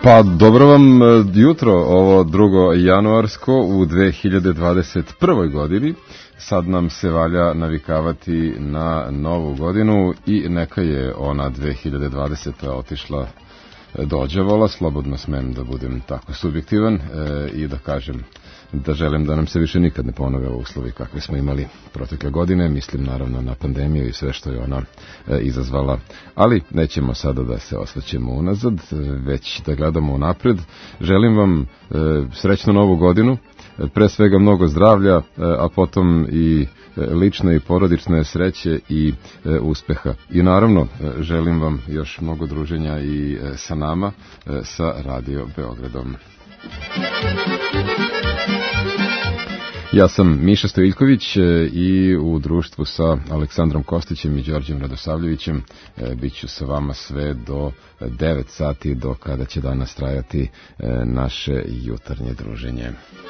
Pa dobro vam jutro, ovo 2. januarsko u 2021. godini. Sad nam se valja navikavati na novu godinu i neka je ona 2020. otišla dođavola, slobodno smem da budem tako subjektivan i da kažem da želim da nam se više nikad ne ponove uslovi kakve smo imali protekle godine, mislim naravno na pandemiju i sve što je ona izazvala, ali nećemo sada da se osvrćemo unazad, već da gledamo unapred. Želim vam srećnu novu godinu, pre svega mnogo zdravlja, a potom i lične i porodične sreće i uspeha. I naravno, želim vam još mnogo druženja i sa nama, sa Radio Beogradom. Ja sam Miša Stojiljković i u društvu sa Aleksandrom Kostićem i Đorđem Radosavljevićem bit ću sa vama sve do 9 sati, do kada će danas trajati naše jutarnje druženje.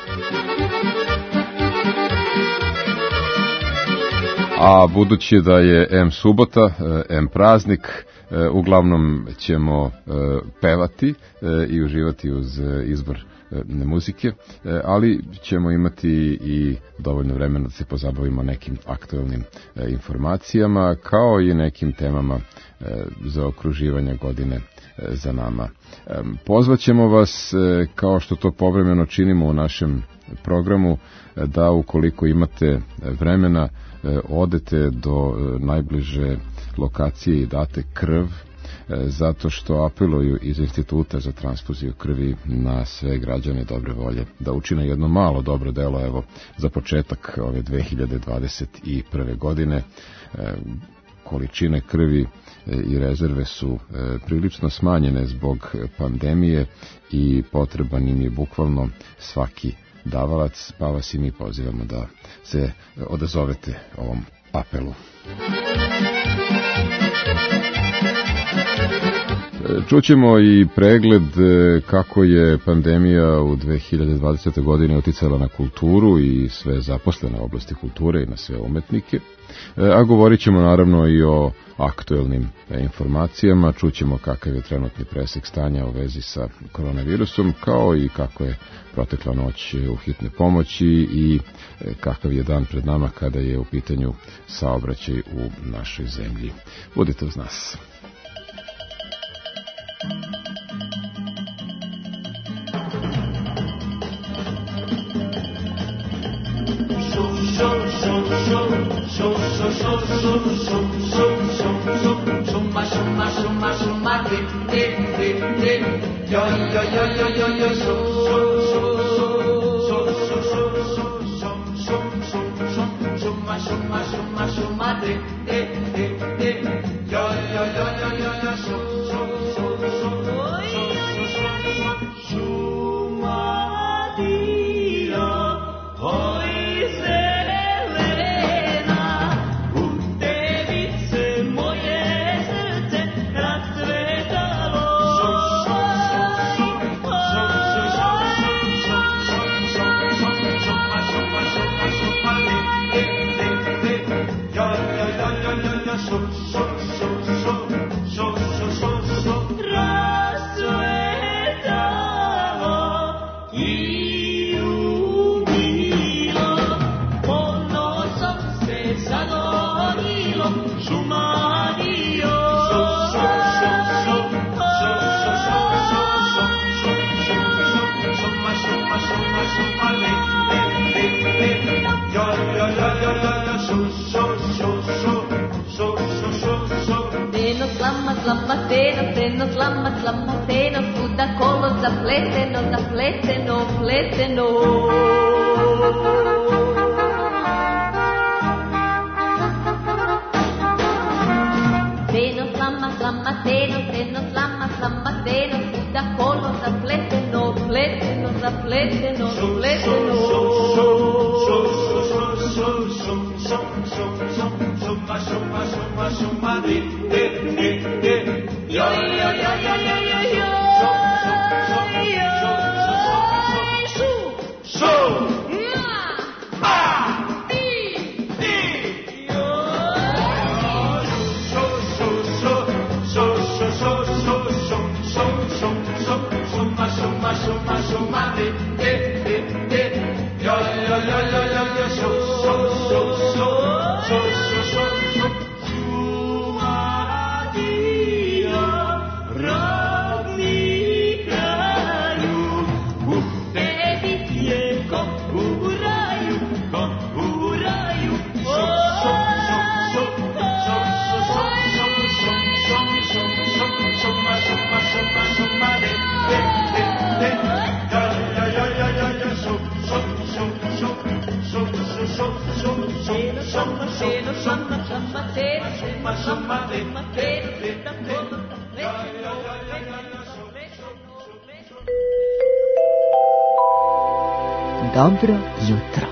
A budući da je M subota, M praznik, uglavnom ćemo pevati i uživati uz izbor muzike, ali ćemo imati i dovoljno vremena da se pozabavimo nekim aktuelnim informacijama, kao i nekim temama za okruživanje godine za nama. Pozvaćemo vas, kao što to povremeno činimo u našem programu, da ukoliko imate vremena odete do najbliže lokacije i date krv, zato što apeluju iz Instituta za transfuziju krvi na sve građane dobre volje da učine jedno malo dobro delo, evo, za početak ove 2021. godine. Količine krvi i rezerve su prilično smanjene zbog pandemije i potreban im je bukvalno svaki davalac, pa vas i mi pozivamo da se odazovete ovom apelu. Čućemo i pregled kako je pandemija u 2020. godine uticala na kulturu i sve zaposlene u oblasti kulture i na sve umetnike. A govorit ćemo naravno i o aktuelnim informacijama, čućemo kakav je trenutni presek stanja u vezi sa koronavirusom, kao i kako je protekla noć u hitne pomoći i kakav je dan pred nama kada je u pitanju saobraćaj u našoj zemlji. Budite uz nas. Dobro jutro.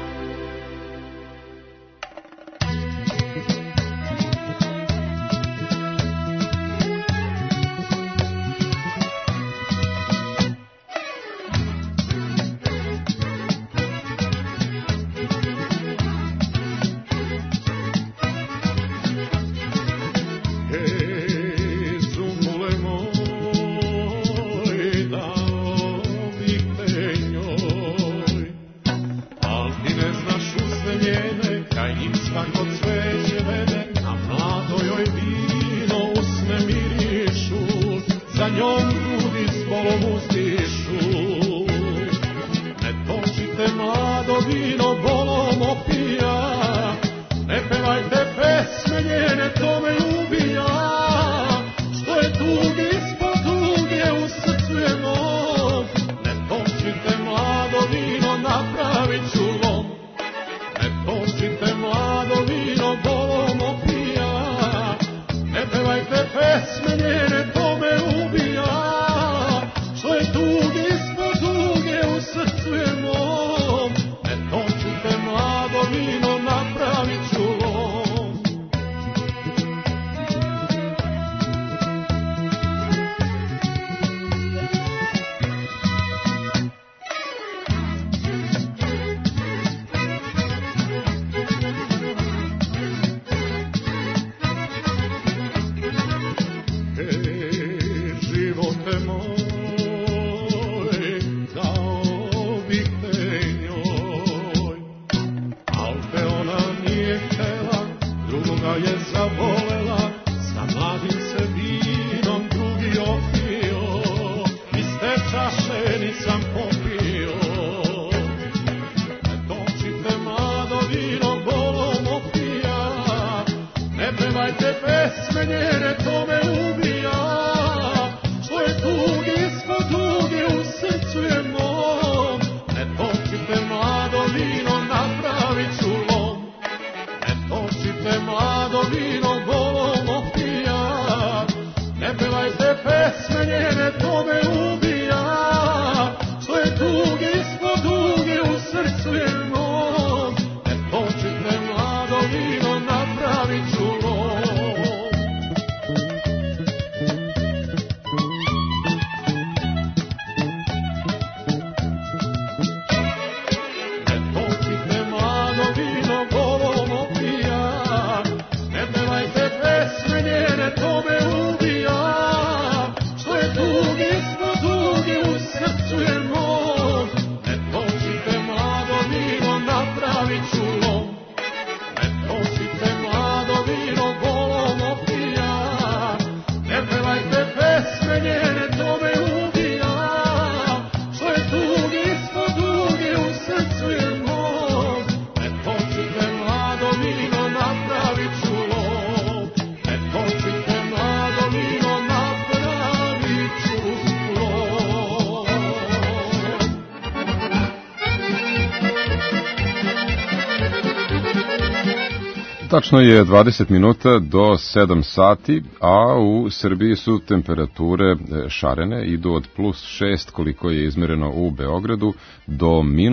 Tačno je 20 minuta do 7 sati, a u Srbiji su temperature šarene, idu od +6 koliko je izmereno u Beogradu do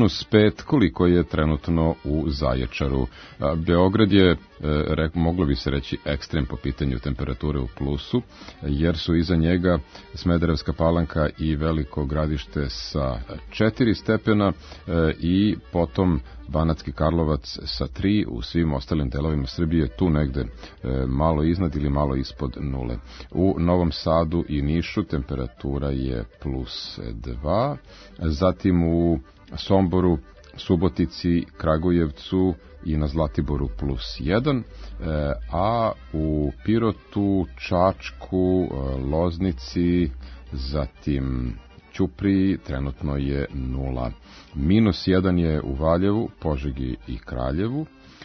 -5 koliko je trenutno u Zaječaru. Beograd je, moglo bi se reći, ekstrem po pitanju temperature u plusu, jer su iza njega Smederevska Palanka i Veliko Gradište sa 4 stepena i potom Banatski Karlovac sa 3, u svim ostalim delovima Srbije tu negde malo iznad ili malo ispod 0. U Novom Sadu i Nišu temperatura je +2, zatim u Somboru, Subotici, Kragujevcu i na Zlatiboru +1, a u Pirotu, Čačku, Loznici, zatim Ćupriji trenutno je 0. -1 je u Valjevu, Požegi i Kraljevu,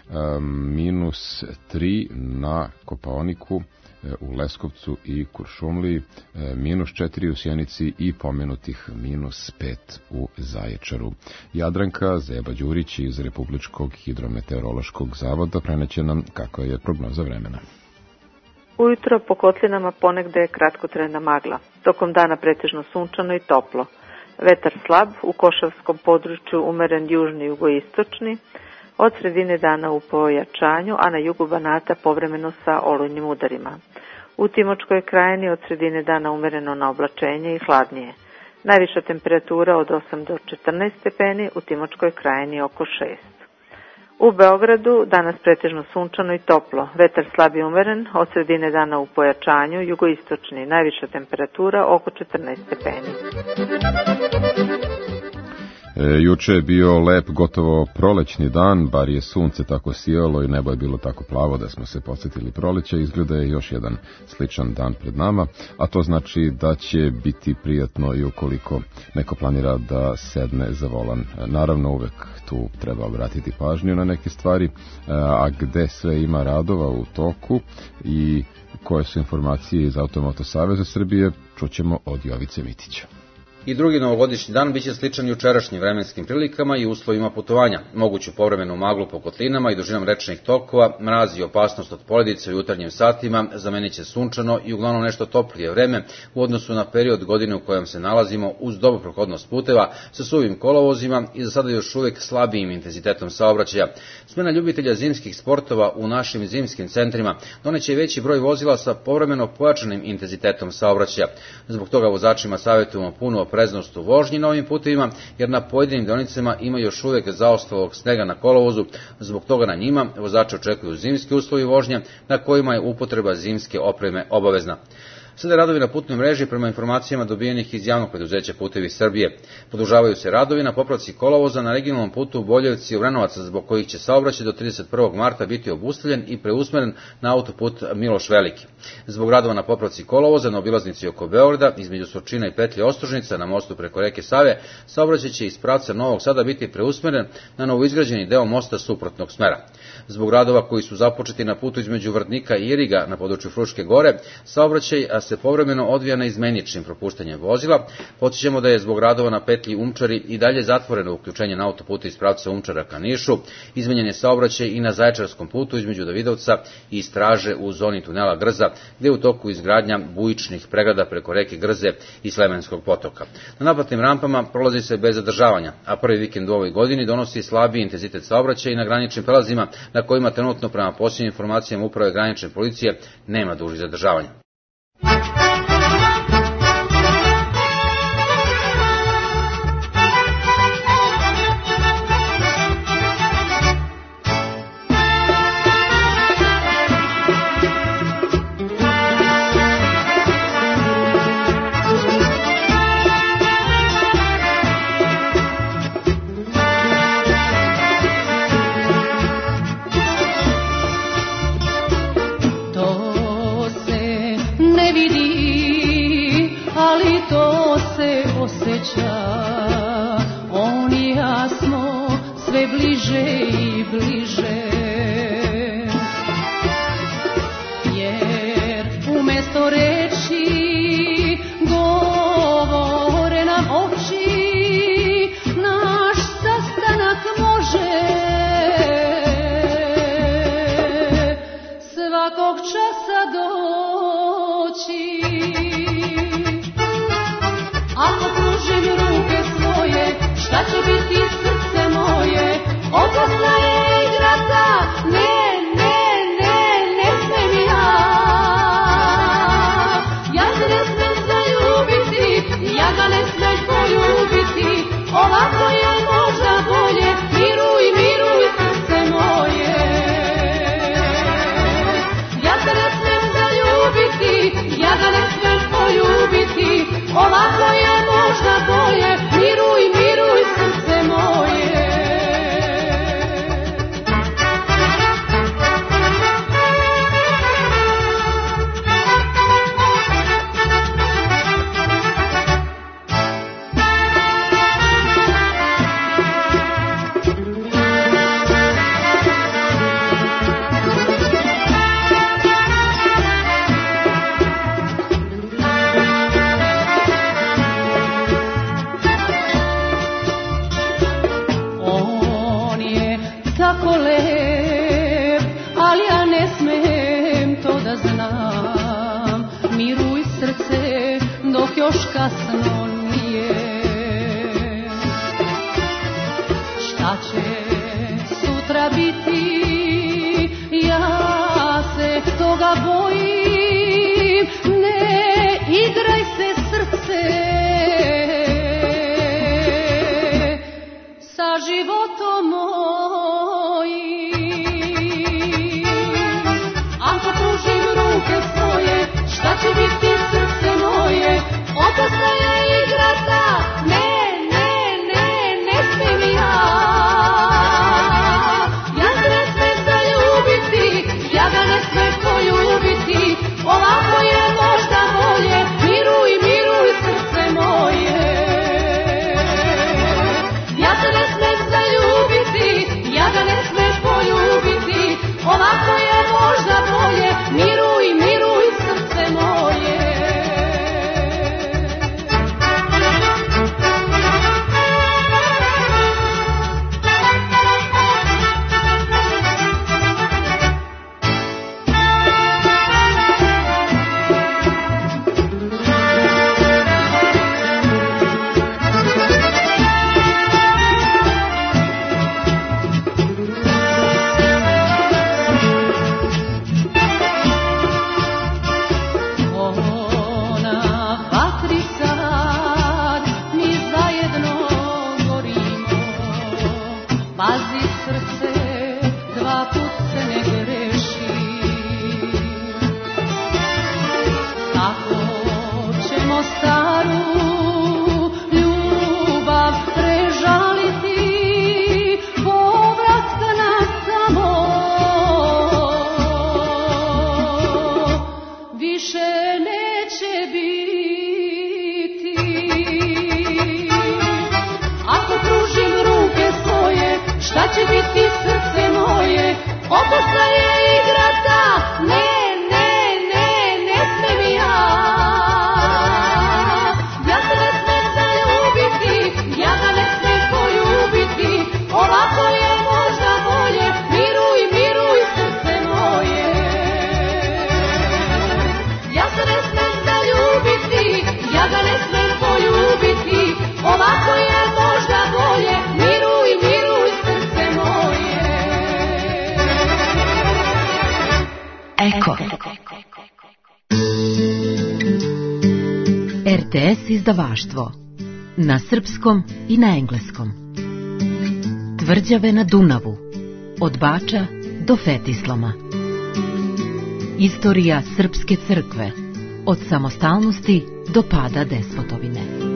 -3 na Kopaoniku, u Leskovcu i Kuršumliji, -4 u Sjenici i pomenutih -5 u Zaječaru. Jadranka Zeba Đurić iz Republičkog hidrometeorološkog zavoda preneće nam kako je prognoza vremena. Ujutro po kotlinama ponegde je kratkotrajna magla. Tokom dana pretežno sunčano i toplo. Vetar slab, u Košavskom području umeren južni jugoistočni, od sredine dana u pojačanju, a na jugu Banata povremeno sa olujnim udarima. U Timočkoj krajini od sredine dana umereno na oblačenje i hladnije. Najviša temperatura od 8 do 14 stepeni, u Timočkoj krajini oko 6. U Beogradu danas pretežno sunčano i toplo, vetar slab i umeren, od sredine dana u pojačanju, jugoistočni, najviša temperatura oko 14 stepeni. Juče je bio lep, gotovo prolećni dan, bar je sunce tako sijalo i nebo je bilo tako plavo da smo se podsjetili proleća. Izgleda je još jedan sličan dan pred nama, a to znači da će biti prijatno i ukoliko neko planira da sedne za volan. Naravno, uvek tu treba obratiti pažnju na neke stvari, a gde sve ima radova u toku i koje su informacije iz Automoto Saveza Srbije, čućemo od Jovice Mitića. I drugi novogodišnji dan biće sličan jučerašnjim vremenskim prilikama i uslovima putovanja. Moguću povremenu maglu po kotlinama i dužinom rečnih tokova, mraz i opasnost od poledica u jutarnjim satima, zamenit će sunčano i uglavnom nešto toplije vreme u odnosu na period godine u kojem se nalazimo, uz dobru prohodnost puteva sa suvim kolovozima i za sada još uvek slabijim intenzitetom saobraćaja. Smena ljubitelja zimskih sportova u našim zimskim centrima doneće veći broj vozila sa povremeno pojačanim intenzitetom saobraćaja. Zbog toga vozačima savjetujemo puno opreznost u vožnji na ovim putevima, jer na pojedinim deonicama ima još uvek zaostalog snega na kolovozu, zbog toga na njima vozači očekuju zimski uslovi vožnje na kojima je upotreba zimske opreme obavezna. Sada radovi na putnoj mreži prema informacijama dobijenih iz javnog preduzeća Putevi Srbije. Produžavaju se radovi na popravci kolovoza na regionalnom putu u Boljevci i Obrenovac, zbog kojih će saobraćaj do 31. marta biti obustavljen i preusmeren na autoput Miloš Veliki. Zbog radova na popravci kolovoza na obilaznici oko Beograda, između Surčina i petlje Ostružnica na mostu preko reke Save, saobraćaj će iz pravca Novog Sada biti preusmeren na novoizgrađeni deo mosta suprotnog smera. Zbog radova koji su započeti na putu između Vrdnika i Iriga na području Fruške gore, saobraćaj se povremeno odvija na izmeničnim propuštanjem vozila. Podsjećamo da je zbog radova na petlji Umčari i dalje zatvoreno uključenje na autoputu iz pravca Umčara ka Nišu, izmenjen je saobraćaj i na Zaječarskom putu između Davidovca i Straže u zoni tunela Grza, gde je u toku izgradnja bujičnih pregrada preko reke Grze i Slemenskog potoka. Na naplatnim rampama prolazi se bez zadržavanja, a prvi vikend u ovoj godini donosi slabiji intenzitet saobraćaja i na graničnim prelazima na kojima trenutno prema posljednjim informacijama Uprave granične policije nema dužih zadržavanja. On i ja smo sve bliže i bliže, jer umesto reči govore nam oči, naš sastanak može svakog časa doći. Ako pružim ruke svoje, šta će biti srce moje? Opasna je igra ta tako lep, ali ja ne smem to da znam. Miruj srce dok još kasno nije. Šta će sutra biti, ja se toga bojim. Ne igraj se srce sa životom mojim. Ako pružim ruke svoje, šta će biti srce moje? Opasna je igrata, ne smem ja. Ja se ne smem zaljubiti, ja ga ne smem poljubiti. Ovako je možda bolje, miruj srce moje. Ja se ne smem zaljubiti, ja ga ne smem poljubiti. Ovako je možda bolje, miruj srce moje. Opasna je igrata, ne smem ja. Ja se ne smem zaljubiti, ja ga ne smem poljubiti. Ovako je možda bolje, miruj srce moje. Ja se ne smem zaljubiti, ja ga ne smem poljubiti. Ovako je možda bolje, miruj srce moje. Eko. RTS izdavaštvo. Na srpskom i na engleskom. Tvrđave na Dunavu. Od Bača do Fetislama. Istorija srpske crkve. Od samostalnosti do pada despotovine.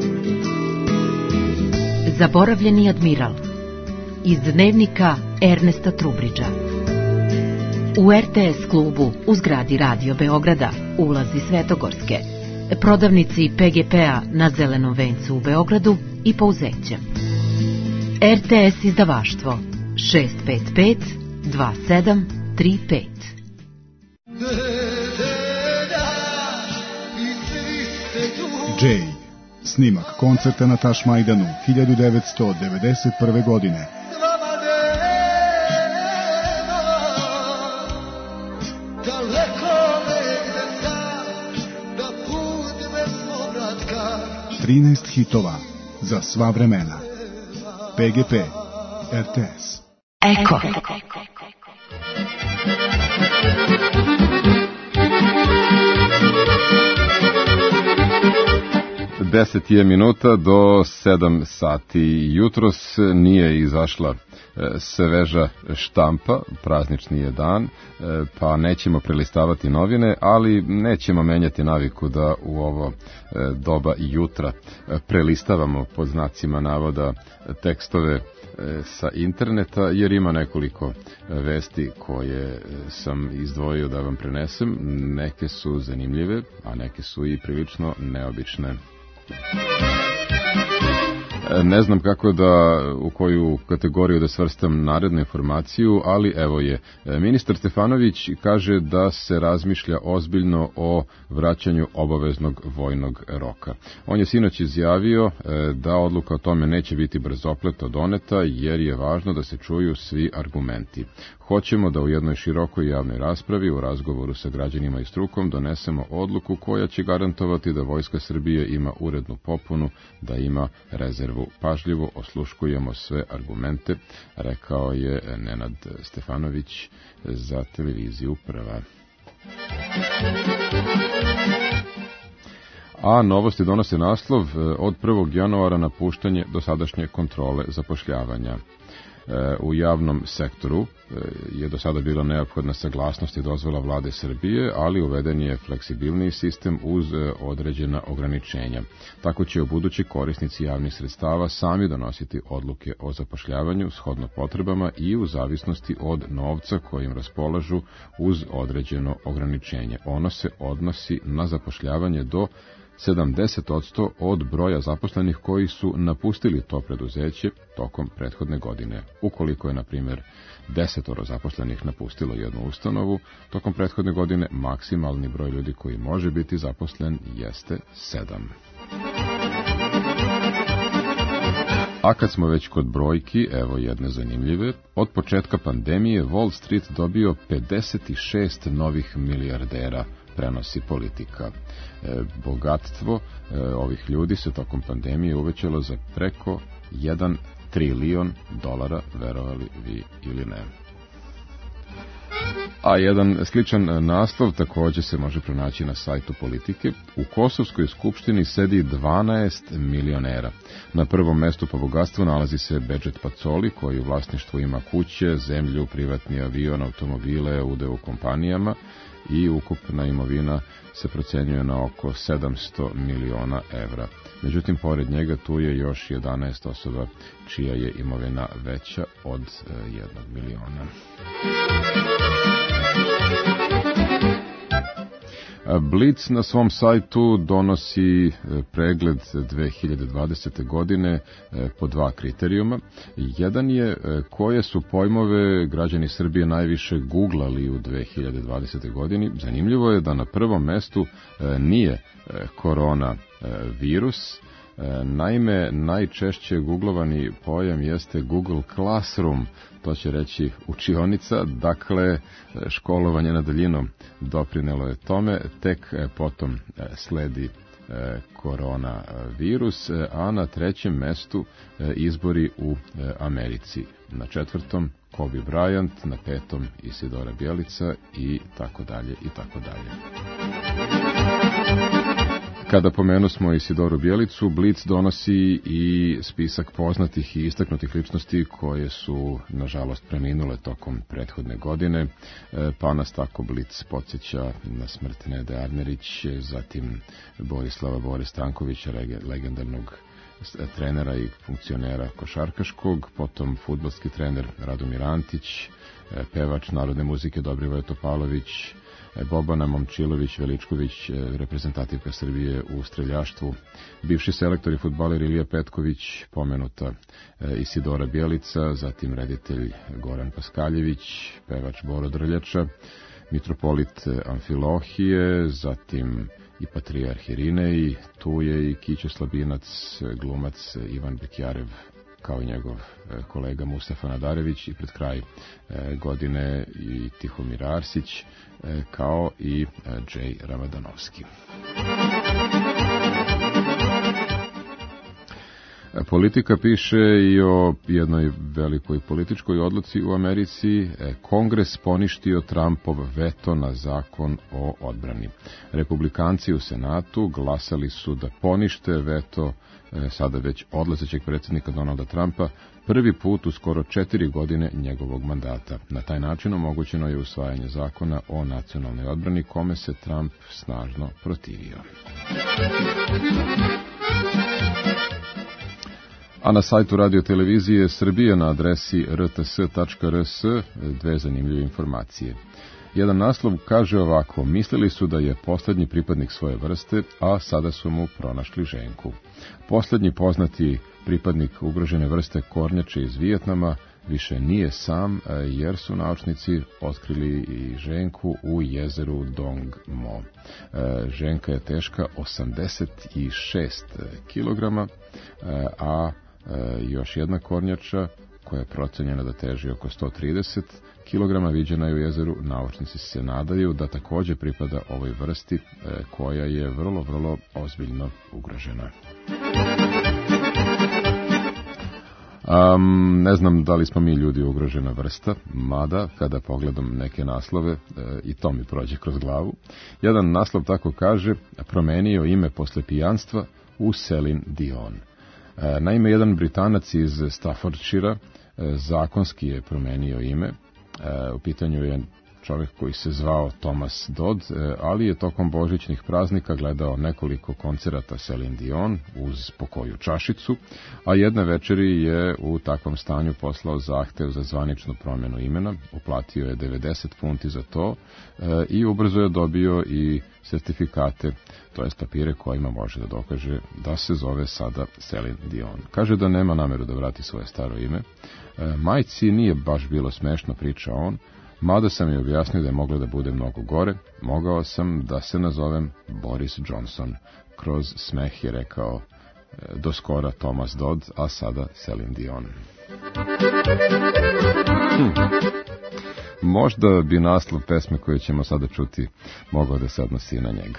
Zaboravljeni admiral. Iz dnevnika Ernesta Trubridža. U RTS klubu u zgradi Radio Beograda, ulazi Svetogorske, prodavnici PGP-a na Zelenom vencu u Beogradu i Pouzeće. RTS izdavaštvo 655 2735. Jay, snimak koncerta na Tašmajdanu 1991. godine. Trinaest hitova za sva vremena. PGP RTS. Eko. 10 je minuta do 7 sati. Jutros nije izašla sveža štampa, praznični je dan, pa nećemo prelistavati novine, ali nećemo menjati naviku da u ovo doba jutra prelistavamo pod znacima navoda tekstove sa interneta, jer ima nekoliko vesti koje sam izdvojio da vam prenesem. Neke su zanimljive, a neke su i prilično neobične. Ne znam kako da, u koju kategoriju da svrstam narednu informaciju, ali evo je. Ministar Stefanović kaže da se razmišlja ozbiljno o vraćanju obaveznog vojnog roka. On je sinoć izjavio da odluka o tome neće biti brzopleto doneta, jer je važno da se čuju svi argumenti. Hoćemo da u jednoj širokoj javnoj raspravi, u razgovoru sa građanima i strukom, donesemo odluku koja će garantovati da Vojska Srbije ima urednu popunu, da ima rezervu. Pažljivo osluškujemo sve argumente, rekao je Nenad Stefanović za televiziju Prva. A novosti donose naslov: od 1. januara napuštanje dosadašnje kontrole zapošljavanja. U javnom sektoru je do sada bila neophodna saglasnost i dozvola Vlade Srbije, ali uveden je fleksibilniji sistem uz određena ograničenja. Tako će ubuduće korisnici javnih sredstava sami donositi odluke o zapošljavanju shodno potrebama i u zavisnosti od novca kojim raspolažu uz određeno ograničenje. Ono se odnosi na zapošljavanje do 70% od broja zaposlenih koji su napustili to preduzeće tokom prethodne godine. Ukoliko je, na primjer, 10 zaposlenih napustilo jednu ustanovu, tokom prethodne godine maksimalni broj ljudi koji može biti zaposlen jeste 7. A kad smo već kod brojki, evo jedne zanimljive. Od početka pandemije Wall Street dobio 56 novih milijardera, prenosi Politika. Bogatstvo ovih ljudi se tokom pandemije uvećalo za preko 1 trilion dolara, verovali vi ili ne. A jedan sličan naslov također se može pronaći na sajtu Politike. U Kosovskoj skupštini sedi 12 milionera. Na prvom mestu po bogatstvu nalazi se Bedžet Pacoli, koji u vlasništvu ima kuće, zemlju, privatni avion, automobile, udeo u kompanijama i ukupna imovina se procenjuje na oko 700 miliona evra. Međutim, pored njega tu je još 11 osoba čija je imovina veća od 1 miliona. Blic na svom sajtu donosi pregled 2020. godine po 2 kriterijuma. Jedan je koje su pojmove građani Srbije najviše googlali u 2020. godini. Zanimljivo je da na prvom mestu nije korona virus. Naime, najčešće googlovani pojam jeste Google Classroom, to će reći učionica, dakle školovanje na daljinu doprinelo je tome, tek potom sledi koronavirus, a na 3. mestu izbori u Americi, na 4. Kobe Bryant, na 5. Isidora Bjelica i tako dalje i tako dalje. Kada pomenu smo Isidoru Bjelicu, Blic donosi i spisak poznatih i istaknutih ličnosti koje su, nažalost, preminule tokom prethodne godine, pa nas tako Blic podsjeća na smrt Nede Arnerić, zatim Borislava Stankovića, legendarnog trenera i funkcionera košarkaškog, potom fudbalski trener Radomir Antić, pevač narodne muzike Dobrivoje Topalović, Bobana Momčilović Veličković, reprezentativka Srbije u streljaštvu, bivši selektor i fudbaler Ilija Petković, pomenuta Isidora Bjelica, zatim reditelj Goran Paskaljević, pevač Boro Drljača, mitropolit Amfilohije, zatim i patrijarh Irinej, tu je i Kićo Slabinac, glumac Ivan Bekjarev, kao i njegov kolega Mustafa Nadarević, i pred kraj godine i Tihomir Arsić, kao i Džej Ramadanovski. Politika piše i o jednoj velikoj političkoj odluci u Americi. Kongres poništio Trumpov veto na zakon o odbrani. Republikanci u Senatu glasali su da ponište veto sada već odlazećeg predsjednika Donalda Trumpa prvi put u skoro 4 godine njegovog mandata. Na taj način omogućeno je usvajanje zakona o nacionalnoj odbrani, kome se Trump snažno protivio. A na sajtu Radio Televizije Srbije na adresi rts.rs 2 zanimljive informacije. Jedan naslov kaže ovako: mislili su da je posljednji pripadnik svoje vrste, a sada su mu pronašli ženku. Posljednji poznati pripadnik ugrožene vrste kornjače iz Vijetnama više nije sam, jer su naučnici otkrili i ženku u jezeru Dong Mo. Ženka je teška 86 kg, a još jedna kornjača koja je procenjena da teži oko 130 kg viđena je u jezeru. Naučnici se nadaju da također pripada ovoj vrsti koja je vrlo, vrlo ozbiljno ugrožena. Ne znam da li smo mi ljudi ugrožena vrsta, mada kada pogledam neke naslove i to mi prođe kroz glavu. Jedan naslov tako kaže: promenio ime posle pijanstva u Celine Dion. Naime, jedan Britanac iz Staffordshira zakonski je promenio ime. U pitanju je čovjek koji se zvao Thomas Dodd, ali je tokom božićnih praznika gledao nekoliko koncerata Celine Dion uz po koju čašicu, a jedne večeri je u takvom stanju poslao zahtev za zvaničnu promjenu imena, uplatio je 90 funti za to i ubrzo je dobio i sertifikate, to jest papire kojima može da dokaže da se zove sada Celine Dion. Kaže da nema nameru da vrati svoje staro ime. Majci nije baš bilo smešno, priča on, mada sam je objasnio da je moglo da bude mnogo gore, mogao sam da se nazovem Boris Johnson. Kroz smeh je rekao do skora Thomas Dodd, a sada Celine Dion. Možda bi naslov pesme koju ćemo sada čuti mogao da se odnosi na njega.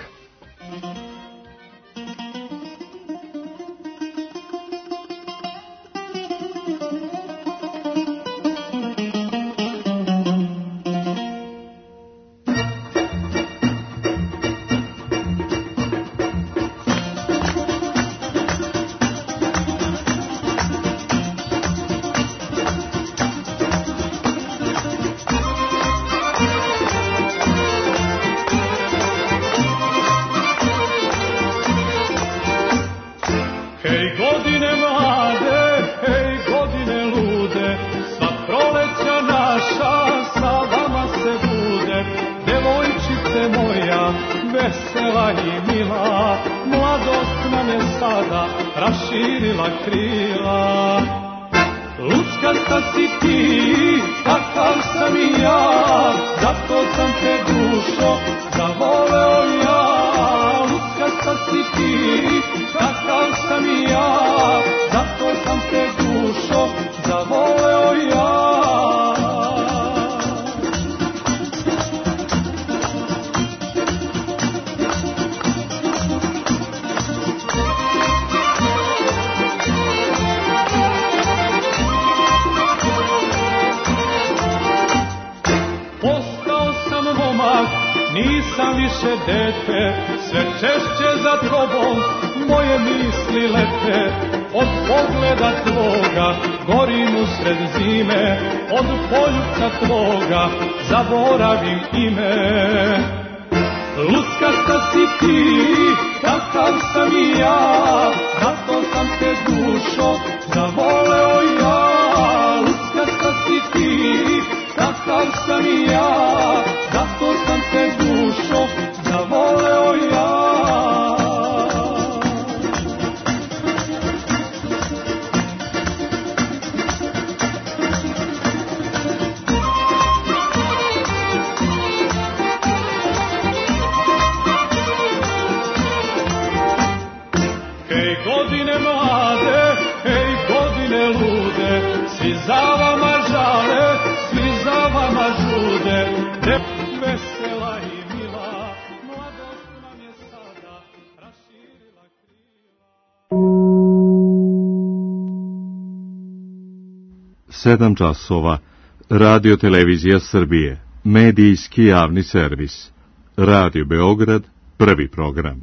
Nisam više dete, sve češće za tobom moje misli lete. Od pogleda tvoga gorim usred zime, od poljubca tvoga zaboravim ime. Luskasta si ti, takav sam i ja, zato sam te dušo zavoleo ja. Luskasta si ti, takav sam i ja, zato sam te dušo zavoleo ja. Hej godine mlade, hej godine lude, svi za vama žale, svi za vama žude, ne vesela i mila, mladost nam je sada raširila krila. 7 časova, Radio Televizija Srbije, medijski javni servis, Radio Beograd, prvi program.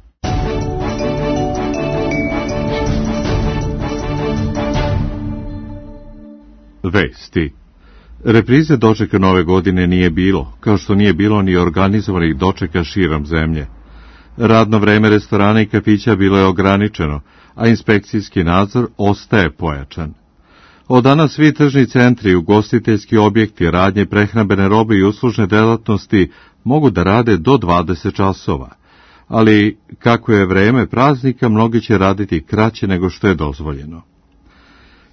Vesti. Reprize dočeka nove godine nije bilo, kao što nije bilo ni organizovanih dočeka širom zemlje. Radno vreme restorana i kafića bilo je ograničeno, a inspekcijski nadzor ostaje pojačan. Od danas svi tržni centri, ugostiteljski objekti, radnje prehrambene robe i uslužne delatnosti mogu da rade do 20 časova. Ali, kako je vreme praznika, mnogi će raditi kraće nego što je dozvoljeno.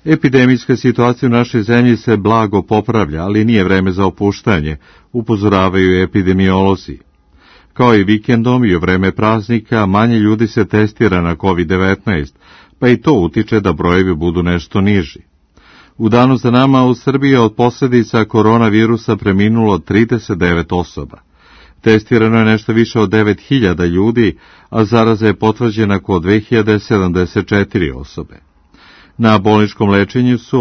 Epidemijska situacija u našoj zemlji se blago popravlja, ali nije vreme za opuštanje, upozoravaju epidemiolozi. Kao i vikendom i u vreme praznika, manje ljudi se testira na COVID-19, pa i to utiče da brojevi budu nešto niži. U danu za nama u Srbiji od posljedica koronavirusa preminulo 39 osoba. Testirano je nešto više od 9000 ljudi, a zaraza je potvrđena kod 2074 osobe. Na bolničkom lečenju su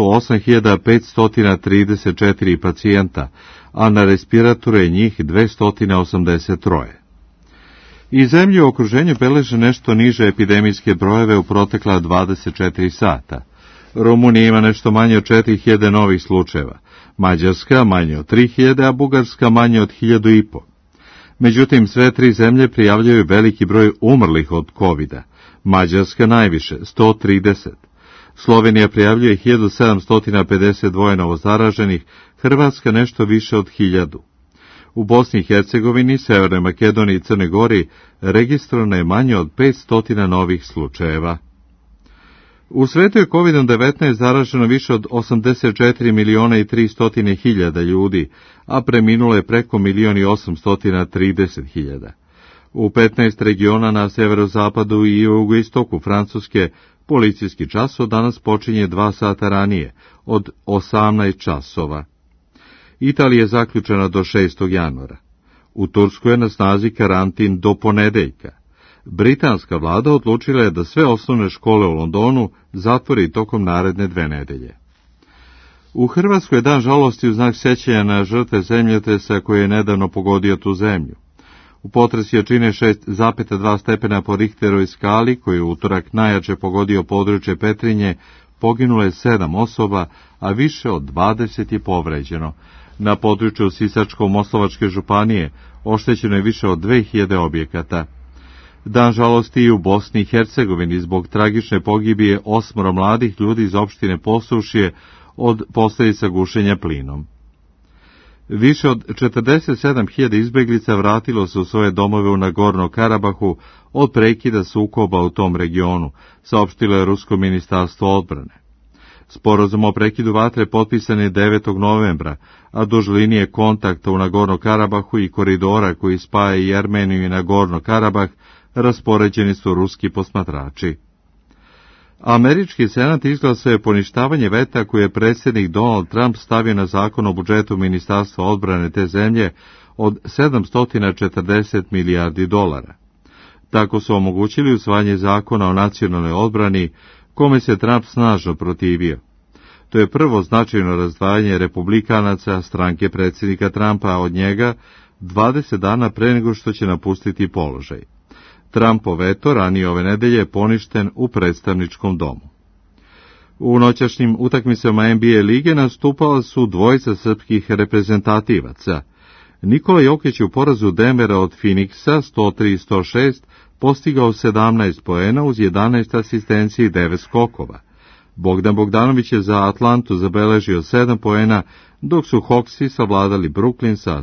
8534 pacijenta, a na respiratoru je njih 283. I zemlje u okruženju beleže nešto niže epidemijske brojeve u protekla 24 sata. Rumunija ima nešto manje od 4000 novih slučajeva, Mađarska manje od 3000, a Bugarska manje od 1500. Međutim, sve tri zemlje prijavljaju veliki broj umrlih od COVID-a, Mađarska najviše, 130. Slovenija prijavljuje 1752 novozaraženih, Hrvatska nešto više od 1000. U Bosni i Hercegovini, Severnoj Makedoniji i Crnoj Gori registrovano je manje od 500 novih slučajeva. U svetu je COVID-19 zaraženo više od 84.300.000 ljudi, a preminulo je preko 1.830.000. U 15 regiona na severozapadu i jugoistoku Francuske policijski časov danas počinje 2 sata ranije, od 18 časova. Italija je zaključena do 6. januara. U Turskoj je na snazi karantin do ponedeljka. Britanska vlada odlučila je da sve osnovne škole u Londonu zatvori tokom naredne 2 nedelje. U Hrvatskoj je dan žalosti u znak sjećanja na žrtve zemljotresa koji je nedavno pogodio tu zemlju. U potres jačine 6,2 stepena po Richterovoj skali, koji je u utorak najjače pogodio područje Petrinje, poginulo je 7 osoba, a više od 20 je povređeno. Na području Sisačko-Moslavačke županije oštećeno je više od 2000 objekata. Dan žalosti i u Bosni i Hercegovini zbog tragične pogibije 8 mladih ljudi iz opštine Posušje od posljedica gušenja plinom. Više od 47.000 izbeglica vratilo se u svoje domove u Nagorno Karabahu od prekida sukoba u tom regionu, saopštilo je Rusko ministarstvo odbrane. Sporazum o prekidu vatre potpisan je 9. novembra, a duž linije kontakta u Nagorno Karabahu i koridora koji spaja i Armeniju i Nagorno Karabah raspoređeni su ruski posmatrači. Američki senat izglasao je poništavanje veta koje je predsjednik Donald Trump stavio na zakon o budžetu Ministarstva odbrane te zemlje od $740 milijardi. Tako su omogućili usvajanje zakona o nacionalnoj odbrani, kome se Trump snažno protivio. To je prvo značajno razdvajanje republikanaca stranke predsjednika Trumpa od njega 20 dana pre nego što će napustiti položaj. Trumpov veto ranije ove nedelje poništen u predstavničkom domu. U noćašnjim utakmicama NBA lige nastupala su dvojica srpskih reprezentativaca. Nikola Jokić u porazu Denvera od Phoenixa 103-106 postigao 17 poena uz 11 asistencija i 9 skokova. Bogdan Bogdanović je za Atlantu zabeležio 7 poena, dok su Hawksi savladali Brooklyn sa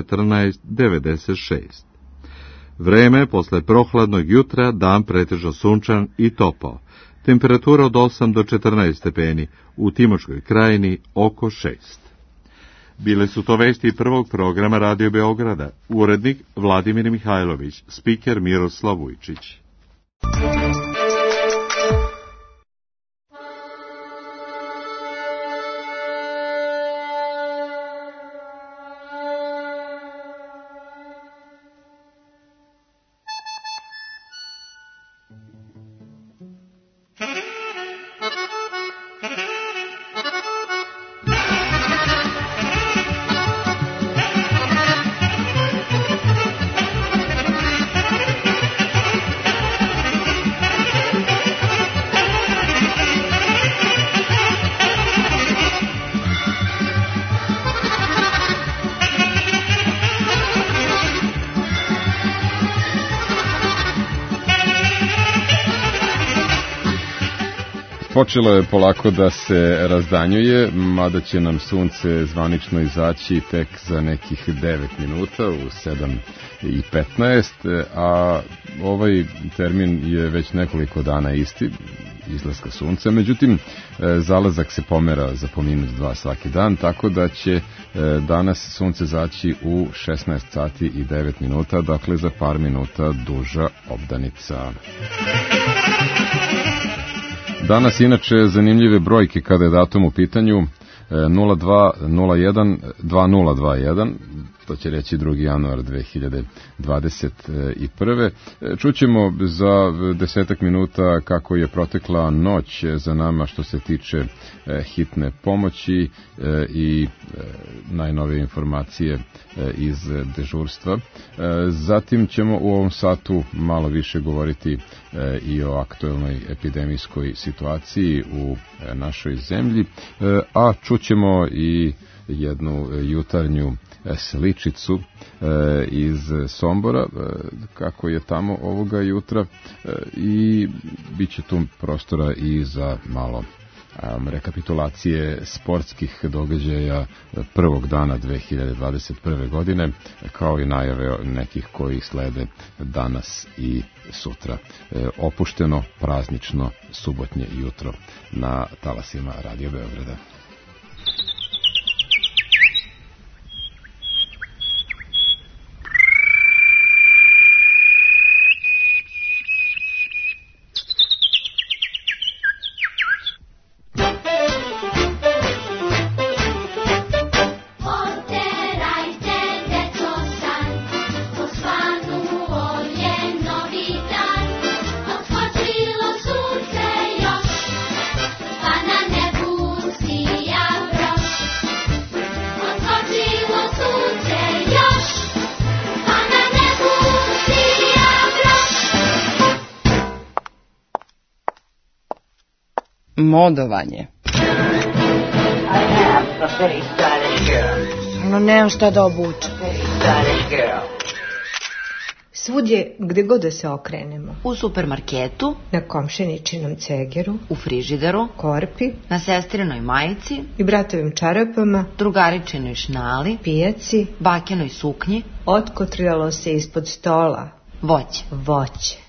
114-96. Vreme posle prohladnog jutra, dan pretežno sunčan i topao. Temperatura od 8 do 14 stepeni, u Timočkoj krajini oko 6. Bile su to vesti prvog programa Radio Beograda. Urednik Vladimir Mihajlović, spiker Miroslav Vujčić. počelo je polako da se razdanjuje, mada će nam sunce zvanično izaći tek za nekih 9 minuta u 7:15, a ovaj termin je već nekoliko dana isti, izlaska sunca. Međutim, zalazak se pomera za po minus 2 svaki dan, tako da će danas sunce zaći u 16 sati i 9 minuta, dakle za par minuta duža obdanica. Danas inače zanimljive brojke kada je datum u pitanju, 0201-2021, to će reći 2. januar 2021. Čućemo za 10 minuta kako je protekla noć za nama što se tiče hitne pomoći i najnovije informacije iz dežurstva. Zatim ćemo u ovom satu malo više govoriti i o aktuelnoj epidemijskoj situaciji u našoj zemlji, a čućemo i jednu jutarnju sličicu iz Sombora, kako je tamo ovoga jutra, i bit će tu prostora i za malo rekapitulacije sportskih događaja prvog dana 2021. godine, kao i najave nekih koji slede danas i sutra. Opušteno, praznično, subotnje jutro na talasima Radio Beograda. Modovanje. No, nemam šta da obučem. Svudje, gde god da se okrenemo. U supermarketu, na komšiničinom cegeru, u frižideru, korpi, na sestrinoj majici i bratovim čarapama, drugaričinoj šnali, pijaci, bakinoj suknji, otkotriralo se ispod stola voće. Voće.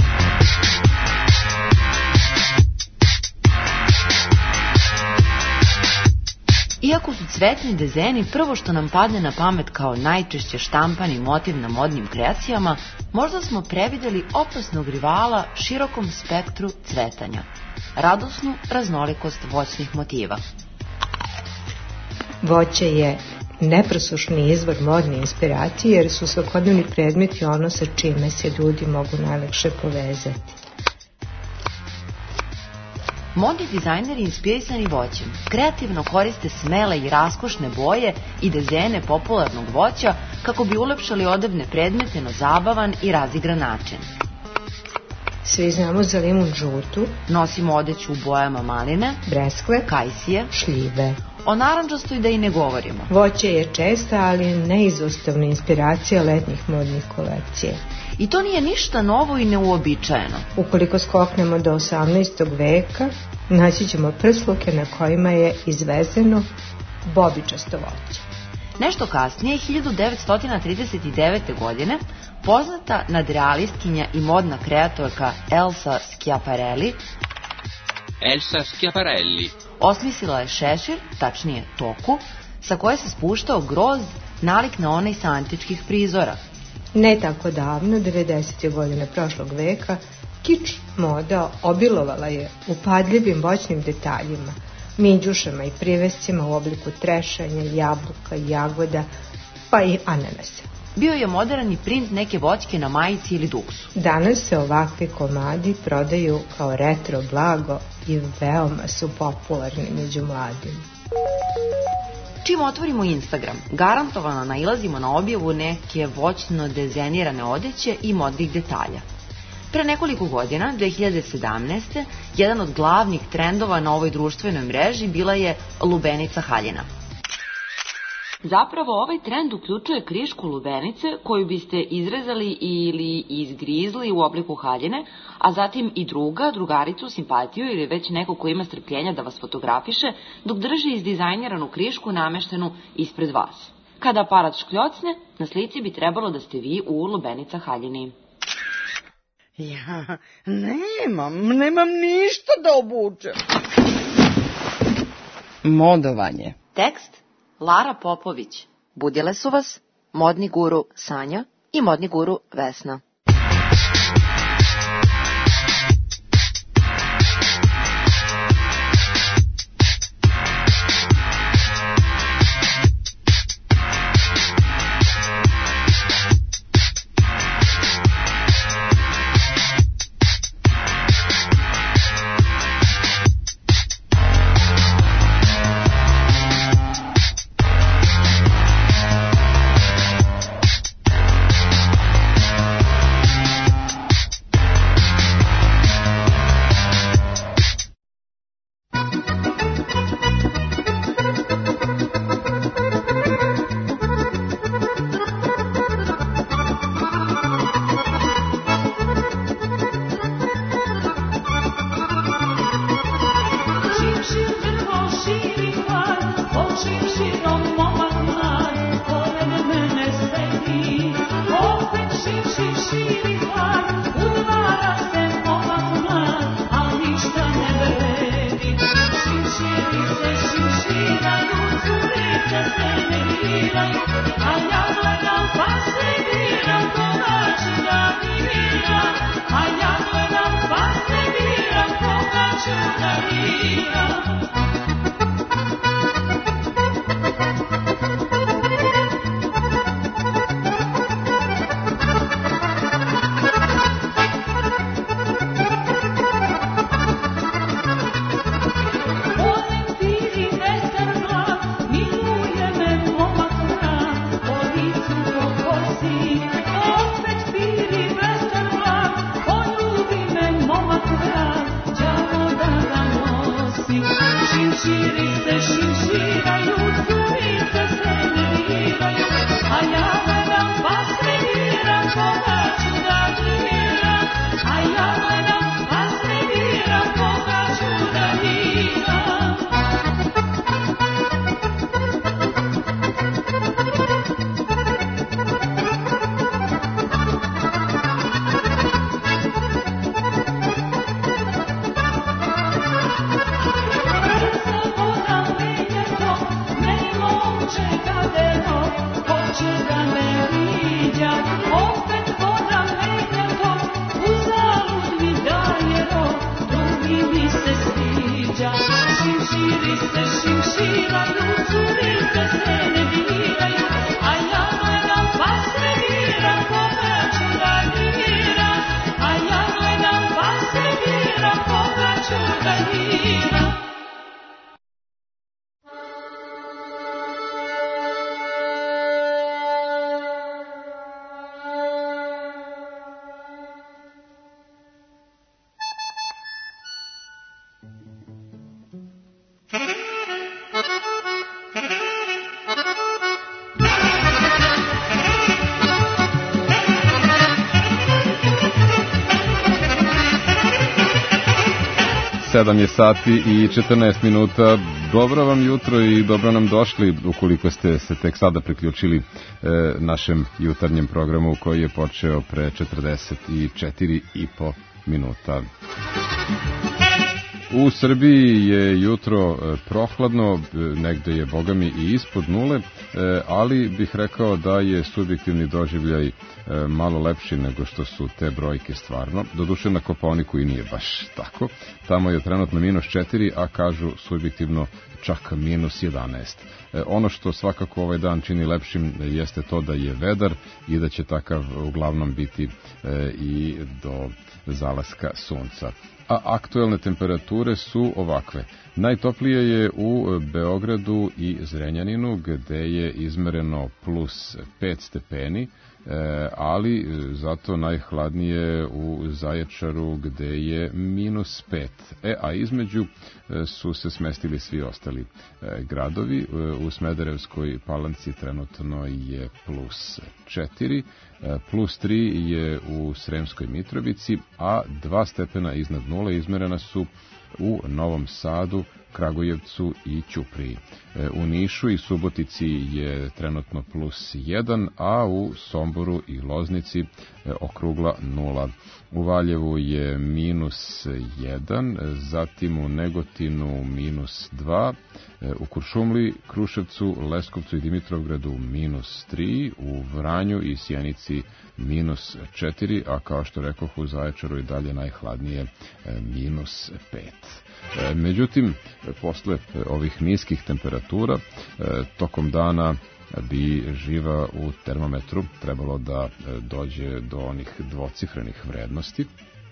Iako su cvetni dezeni prvo što nam padne na pamet kao najčešće štampani motiv na modnim kreacijama, možda smo prevideli opasnog rivala širokom spektru cvetanja, radosnu raznolikost voćnih motiva. Voće je nepresušni izvor modne inspiracije jer su svakodnevni predmeti ono sa čime se ljudi mogu najlakše povezati. Modni dizajneri inspirisani voćem kreativno koriste smele i raskošne boje i dezene popularnog voća kako bi ulepšali odevne predmete na zabavan i razigran način. Svi znamo za limun žutu, nosimo odeću u bojama maline, breskve, kajsije, šljive. O narančastoj da i ne govorimo. Voće je česta, ali neizostavna inspiracija letnjih modnih kolekcija. I to nije ništa novo i neuobičajeno. Ukoliko skoknemo do 18. veka, naći ćemo prsluke na kojima je izvezeno bobičasto voće. Nešto kasnije, 1939. godine, poznata nadrealistkinja i modna kreatorka Elsa Schiaparelli osmislila je šešir, tačnije toku, sa koje se spuštao grozd, nalik na onaj sa antičkih prizora. Ne tako davno, 90. godine prošlog veka, kič moda obilovala je upadljivim voćnim detaljima, minđušama i privescima u obliku trešanja, jabuka, jagoda, pa i ananasa. Bio je moderni print neke voćke na majici ili duksu. Danas se ovakvi komadi prodaju kao retro blago i veoma su popularni među mladima. Čim otvorimo Instagram, garantovano nailazimo na objavu neke voćno dizajnirane odeće i modnih detalja. Pre nekoliko godina, 2017. jedan od glavnih trendova na ovoj društvenoj mreži bila je lubenica haljina. Zapravo ovaj trend uključuje krišku lubenice koju biste izrezali ili izgrizli u obliku haljine, a zatim i drugaricu, simpatiju ili već neko ko ima strpljenja da vas fotografiše, dok drži izdizajniranu krišku nameštenu ispred vas. Kada aparat škljocne, na slici bi trebalo da ste vi u lubenica haljini. Ja nemam ništa da obučem. Modovanje. Tekst Lara Popović. Budile su vas modni guru Sanja i modni guru Vesna. Sedam je sati i 14 minuta. Dobro vam jutro i dobro nam došli ukoliko ste se tek sada priključili našem jutarnjem programu koji je počeo pre 44,5 minuta. U Srbiji je jutro prohladno, negde je bogami i ispod nule, ali bih rekao da je subjektivni doživljaj malo lepši nego što su te brojke stvarno. Doduše na Kopaoniku i nije baš tako. Tamo je trenutno -4, a kažu subjektivno čak -11. Ono što svakako ovaj dan čini lepšim jeste to da je vedar i da će takav uglavnom biti i do zalaska sunca. A aktuelne temperature su ovakve. Najtoplije je u Beogradu i Zrenjaninu, gde je izmereno +5 stepeni, ali zato najhladnije u Zaječaru gde je -5. A između su se smestili svi ostali gradovi. U Smederevskoj Palanci trenutno je +4, +3 je u Sremskoj Mitrovici, a 2 stepena iznad nule izmerena su u Novom Sadu, Kragujevcu i Ćupriji. U Nišu i Subotici je trenutno +1, a u Somboru i Loznici okrugla 0. U Valjevu je -1, zatim u Negotinu -2, u Kuršumliji, Kruševcu, Leskovcu i Dimitrovgradu -3, u Vranju i Sjenici -4, a kao što rekoh u Zaječaru i dalje najhladnije -5. Međutim, posle ovih niskih temperatura, tokom dana bi živa u termometru trebalo da dođe do onih dvocifrenih vrednosti.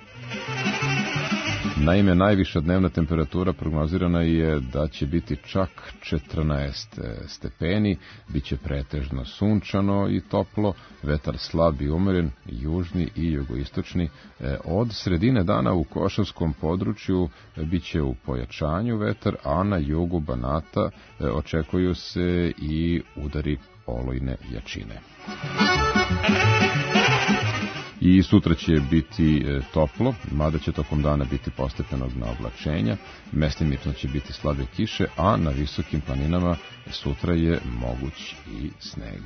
Naime, najviša dnevna temperatura prognozirana je da će biti čak 14 stepeni, bit će pretežno sunčano i toplo, vetar slab i umeren, južni i jugoistočni. Od sredine dana u Košavskom području bit će u pojačanju vetar, a na jugu Banata očekuju se i udari olujne jačine. I sutra će biti toplo, mada će tokom dana biti postepenog naoblačenja, mestimično će biti slabe kiše, a na visokim planinama sutra je moguć i sneg.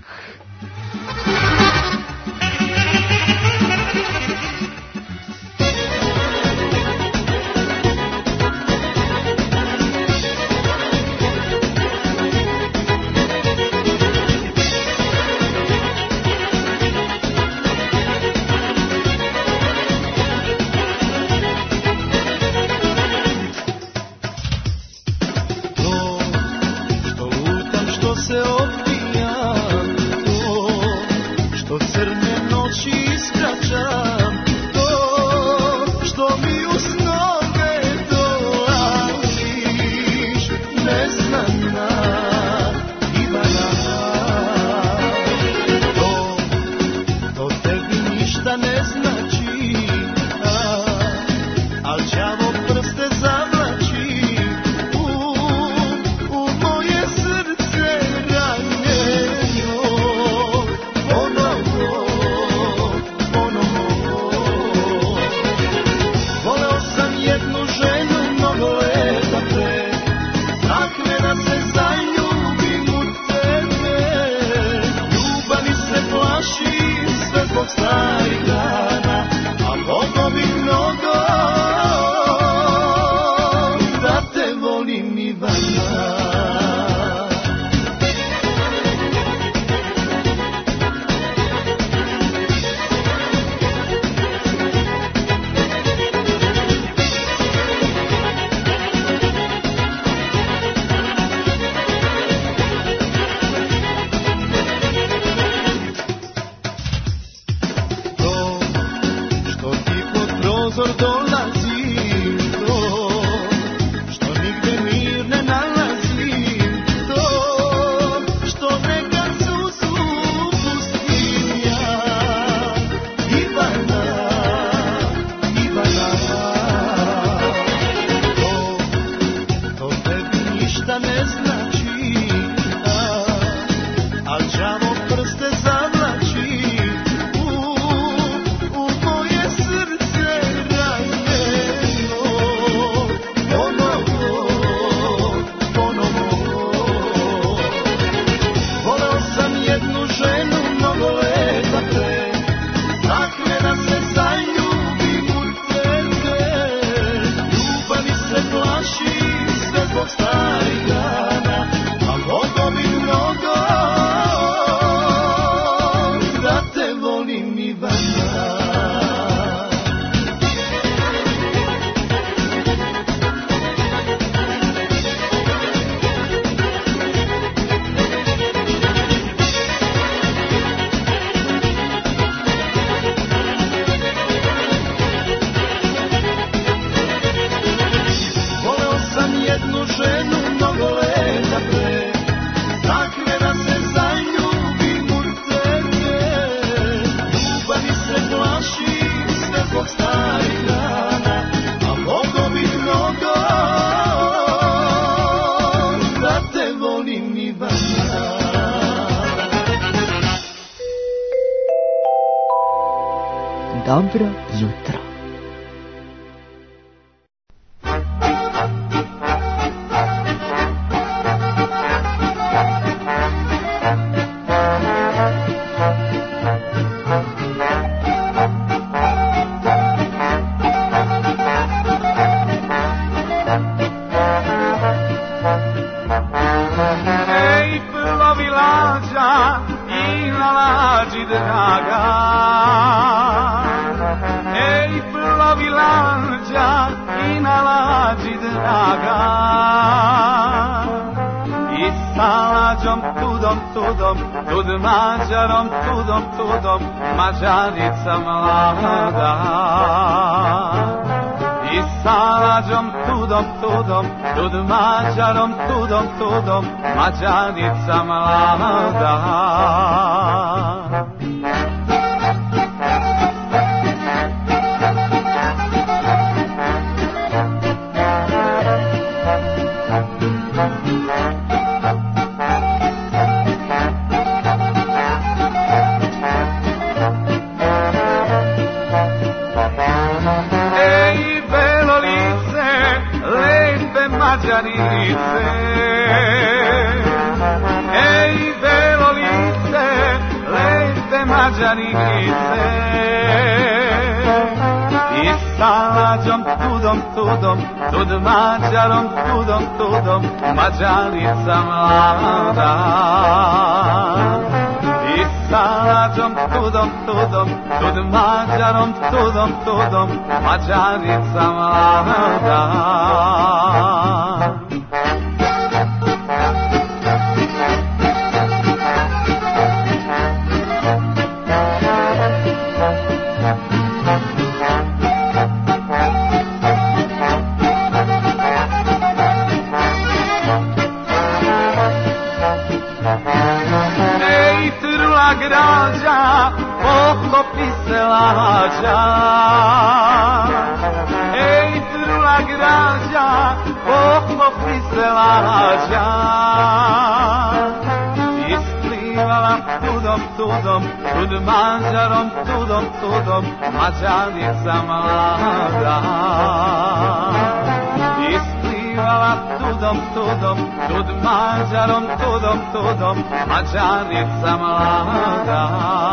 Crne noći iskračam, to dobro jutro. Tud Mađarom, tudom, Mađarica mlada. I sa lađom, tudom, tud Mađarom, tudom, Mađarica mlada. Mađarice, ej belo lice, lepe Mađarice. I sa lađom, tudom, tud Mađarom, tudom, Mađarica mlada. I sa lađom, tudom, tud Mađarom, tudom, Mađarica mlada. Građa, poklopi se lađa. Ej, trula građa, poklopi se lađa. Isplivala tudom, tud Mađarom, tudom, Mađarica mlada. Isplivala tudom, tud Mađarom, tudom, Mađarica mlada.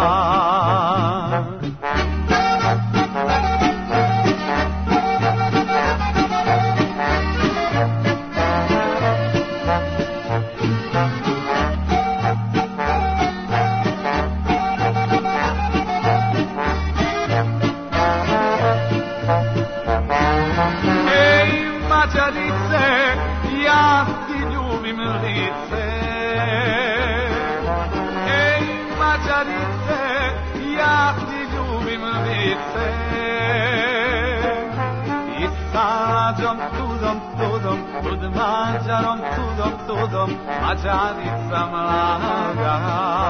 Ja ti ljubim lice, ej Mađarice, ja ti ljubim lice. I sa lađom, tudom, tud Mađarom, tudom, Mađarica mlada.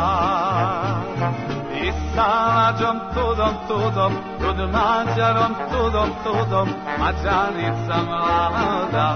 I sa lađom, tudom, tud Mađarom, tudom, Mađarica mlada.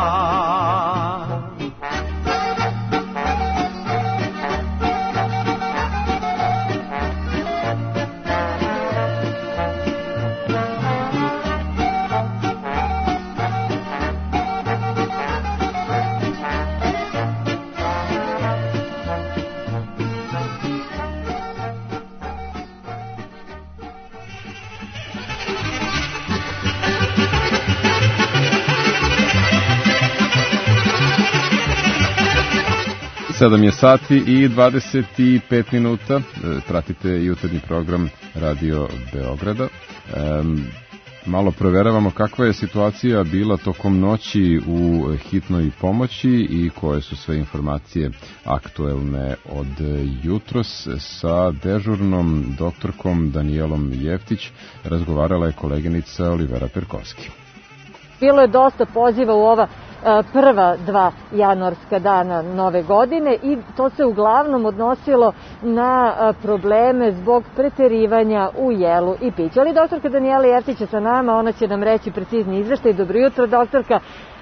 Sedam je sati i 25 minuta. Pratite jutarnji program Radio Beograda. Malo proveravamo kakva je situacija bila tokom noći u hitnoj pomoći i koje su sve informacije aktuelne od jutros. Sa dežurnom doktorkom Danijelom Jeftić razgovarala je koleginica Olivera Perkovski. Bilo je dosta poziva u ova prva dva januarska dana nove godine i to se uglavnom odnosilo na probleme zbog preterivanja u jelu i piću. Ali doktorka Danijela Jeftić je sa nama, ona će nam reći precizni izveštaj. Dobro jutro, doktorka.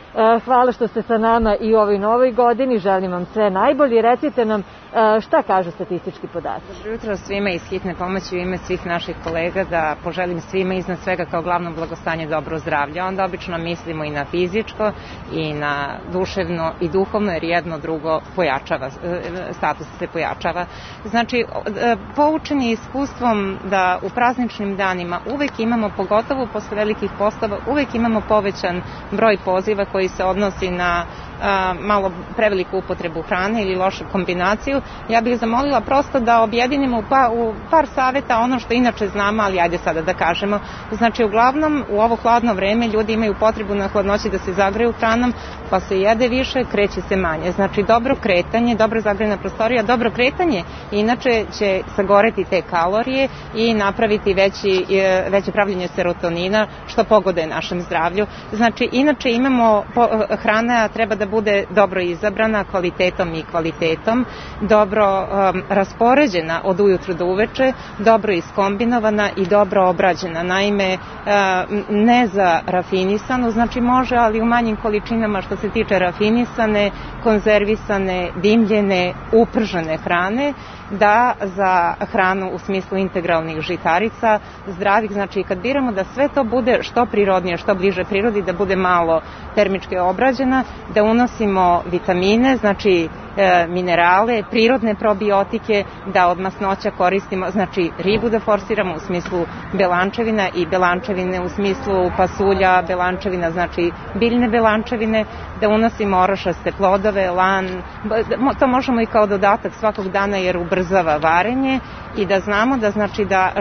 Hvala što ste sa nama i u ovoj novoj godini. Želim vam sve najbolje. Recite nam šta kažu statistički podaci. Dobro jutro svima iz Hitne pomoći u ime svih naših kolega, da poželim svima iznad svega kao glavno blagostanje dobro zdravlje. Onda obično mislimo i na fizičko i na duševno i duhovno, jer jedno drugo pojačava, status se pojačava. Znači, poučeni iskustvom da u prazničnim danima uvek imamo, pogotovo posle velikih postava, uvek imamo povećan broj poziva koji se odnosi na malo preveliku upotrebu hrane ili lošu kombinaciju. Ja bih zamolila prosto da objedinimo u par saveta ono što inače znamo, ali ajde sada da kažemo. Znači, uglavnom u ovo hladno vreme ljudi imaju potrebu na hladnoći da se zagreju hranom, pa se jede više, kreće se manje. Znači, dobro kretanje, dobro zagrejena prostorija, dobro kretanje inače će sagoreti te kalorije i napraviti veće pravljenje serotonina, što pogoduje našem zdravlju. Znači, inače imamo, hrana treba da bude dobro izabrana kvalitetom i kvalitetom, dobro raspoređena od ujutru do uveče, dobro iskombinovana i dobro obrađena. Naime, ne za rafinisanu, znači može, ali u manjim količinama što se tiče rafinisane, konzervisane, dimljene, upržene hrane, da za hranu u smislu integralnih žitarica, zdravih, znači kad biramo da sve to bude što prirodnije, što bliže prirodi, da bude malo termički obrađena, da unosimo vitamine, znači minerale, prirodne probiotike, da od masnoća koristimo, znači ribu da forsiramo u smislu belančevina i belančevine u smislu pasulja, belančevina, znači biljne belančevine, da unosimo orašaste plodove, lan, to možemo i kao dodatak svakog dana jer ubrzava varenje i da znamo da znači da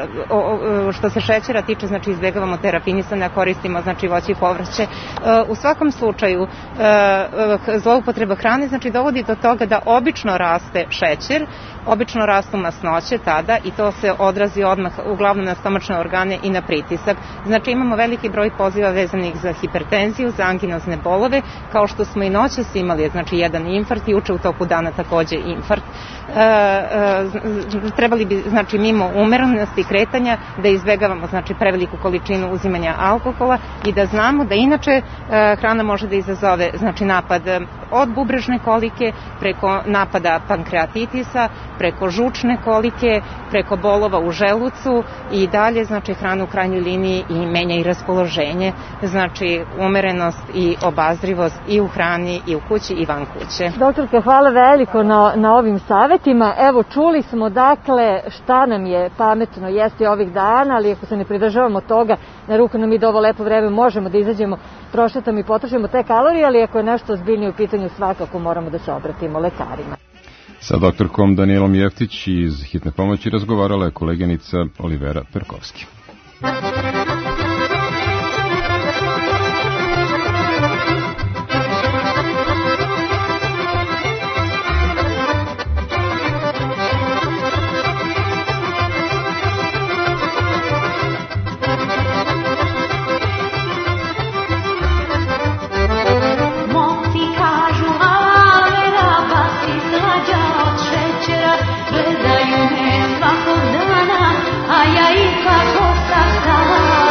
što se šećera tiče, znači izbjegavamo te rafinisane, a koristimo znači voće i povrće. U svakom slučaju zloupotreba hrane znači dovodi do toga da obično raste šećer, obično rastu masnoće tada i to se odrazi odmah uglavnom na stomačne organe i na pritisak. Znači imamo veliki broj poziva vezanih za hipertenziju, za anginozne bolove, kao što smo i noćas imali, znači jedan infarkt i juče u toku dana takođe infarkt. Trebali bi, znači mimo umerenosti kretanja da izbegavamo znači preveliku količinu uzimanja alkohola i da znamo da inače hrana može da izazove znači napad od bubrežne kolike, preko napada pankreatitisa, preko žučne kolike, preko bolova u želucu i dalje, znači hrana u krajnjoj liniji i menja i raspoloženje, znači umerenost i obazrivost i u hrani i u kući i van kuće. Doktorka, hvala veliko na ovim savetima. Evo, čuli smo dakle šta nam je pametno jesti ovih dana, ali ako se ne pridržavamo toga, na ruku nam ide ovo lepo vreme, možemo da izađemo, prošetamo i potrošimo te kalorije, ali ako je nešto ozbiljnije u pitanju, svakako moramo da se obratimo lekarima. Sa doktorkom Danijelom Jeftić iz Hitne pomoći razgovarala je koleginica Olivera Perkovski. Gledaju me svakog dana, a ja i kako sam stala.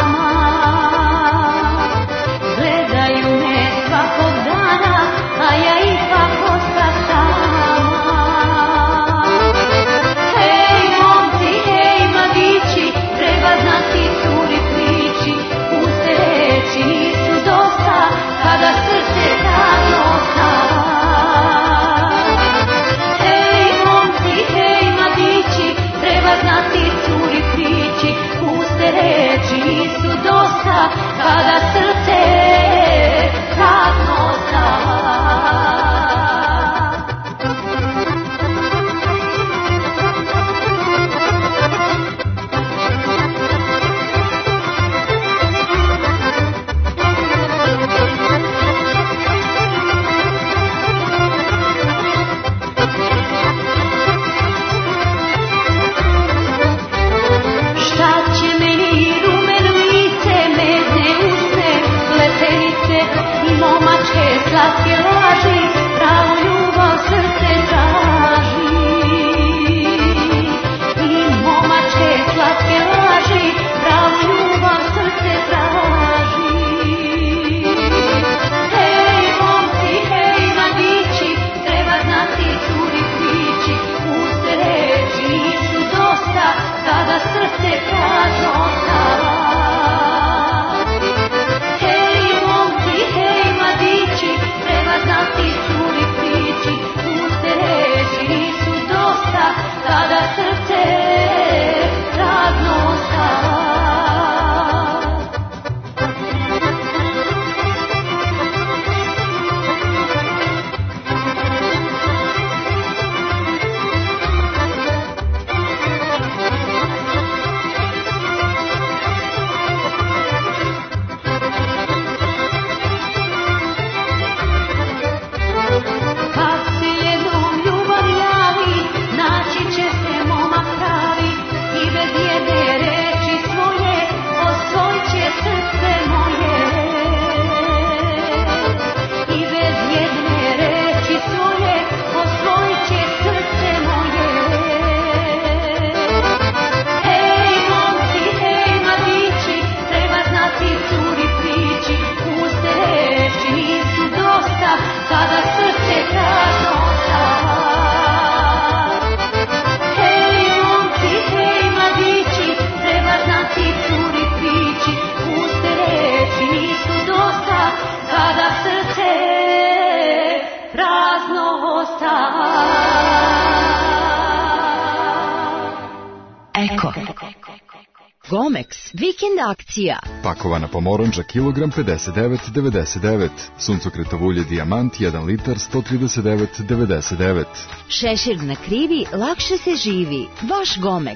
Gomex, vikend akcija. Pakovana pomorondža kilogram 59,99. Suncokretovo ulje Dijamant 1 litar 139,99. Šešir na krivi, lakše se živi. Vaš Gomex.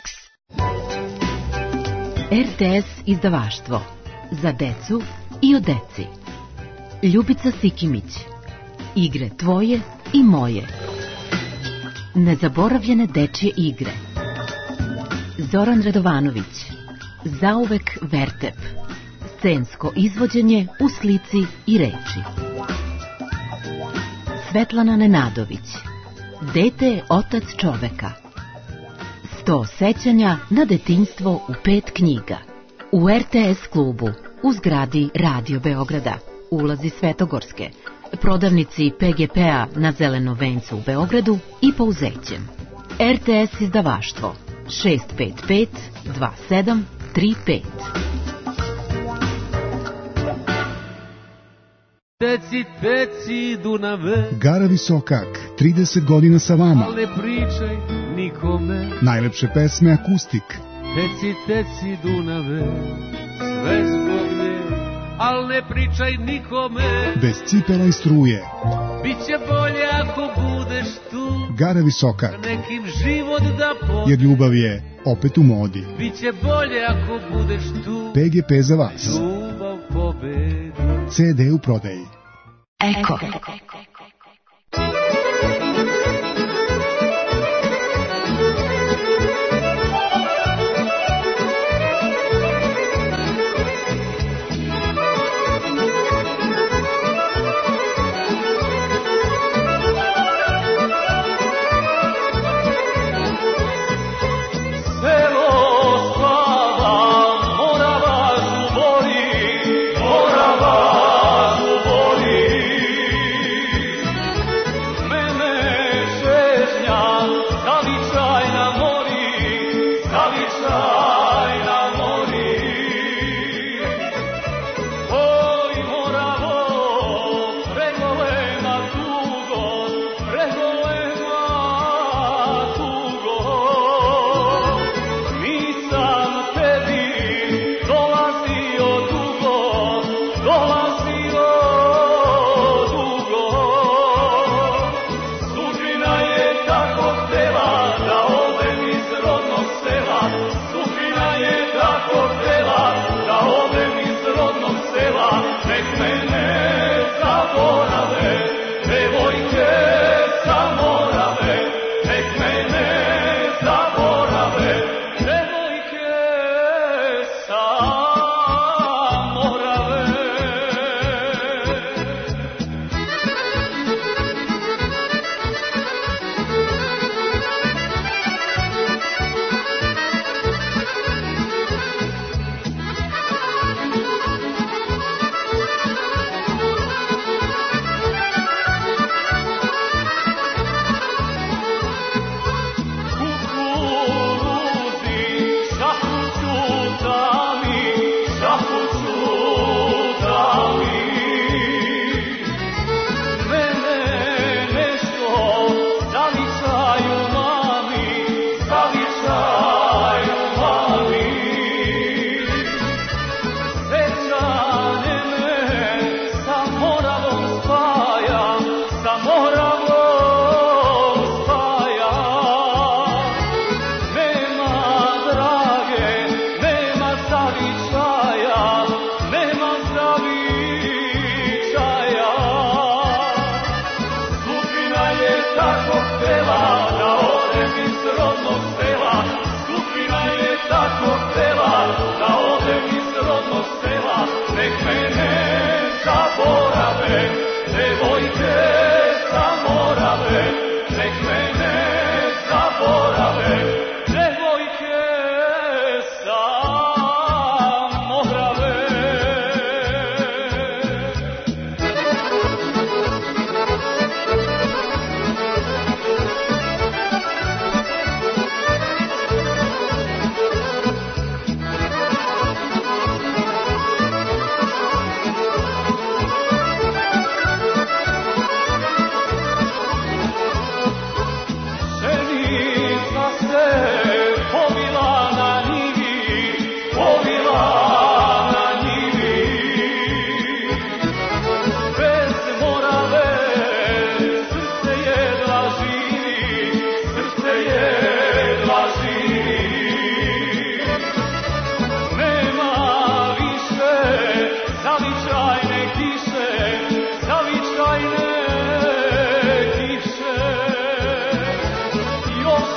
RTS izdavaštvo. Za decu i o deci. Ljubica Sikimić. Igre tvoje i moje. Nezaboravljene dečje igre. Zoran Radovanović. Zauvek Vertep. Scensko izvođenje u slici i reči. Svetlana Nenadović. Dete je otac čoveka. 100 sećanja na detinjstvo u 5 knjiga. U RTS klubu, u zgradi Radio Beograda, ulazi Svetogorske, prodavnici PGP-a na Zelenom vencu u Beogradu i Pouzećem. RTS izdavaštvo 655 2735. Teci, teci, Dunave. Gara Visokak, 30 godina sa vama. Al ne pričaj nikome. Najlepše pesme akustik. Teci, teci, Dunave, sve zbog nje, al ne pričaj nikome. Bez cipela i struje. Biće bolje ako budeš tu. Gara Visokak. Nekim život da pobedi. Jer ljubav je opet u modi. Biće bolje ako budeš tu. PGP za vas. Ljubav pobedi. CD u prodaji. Eko.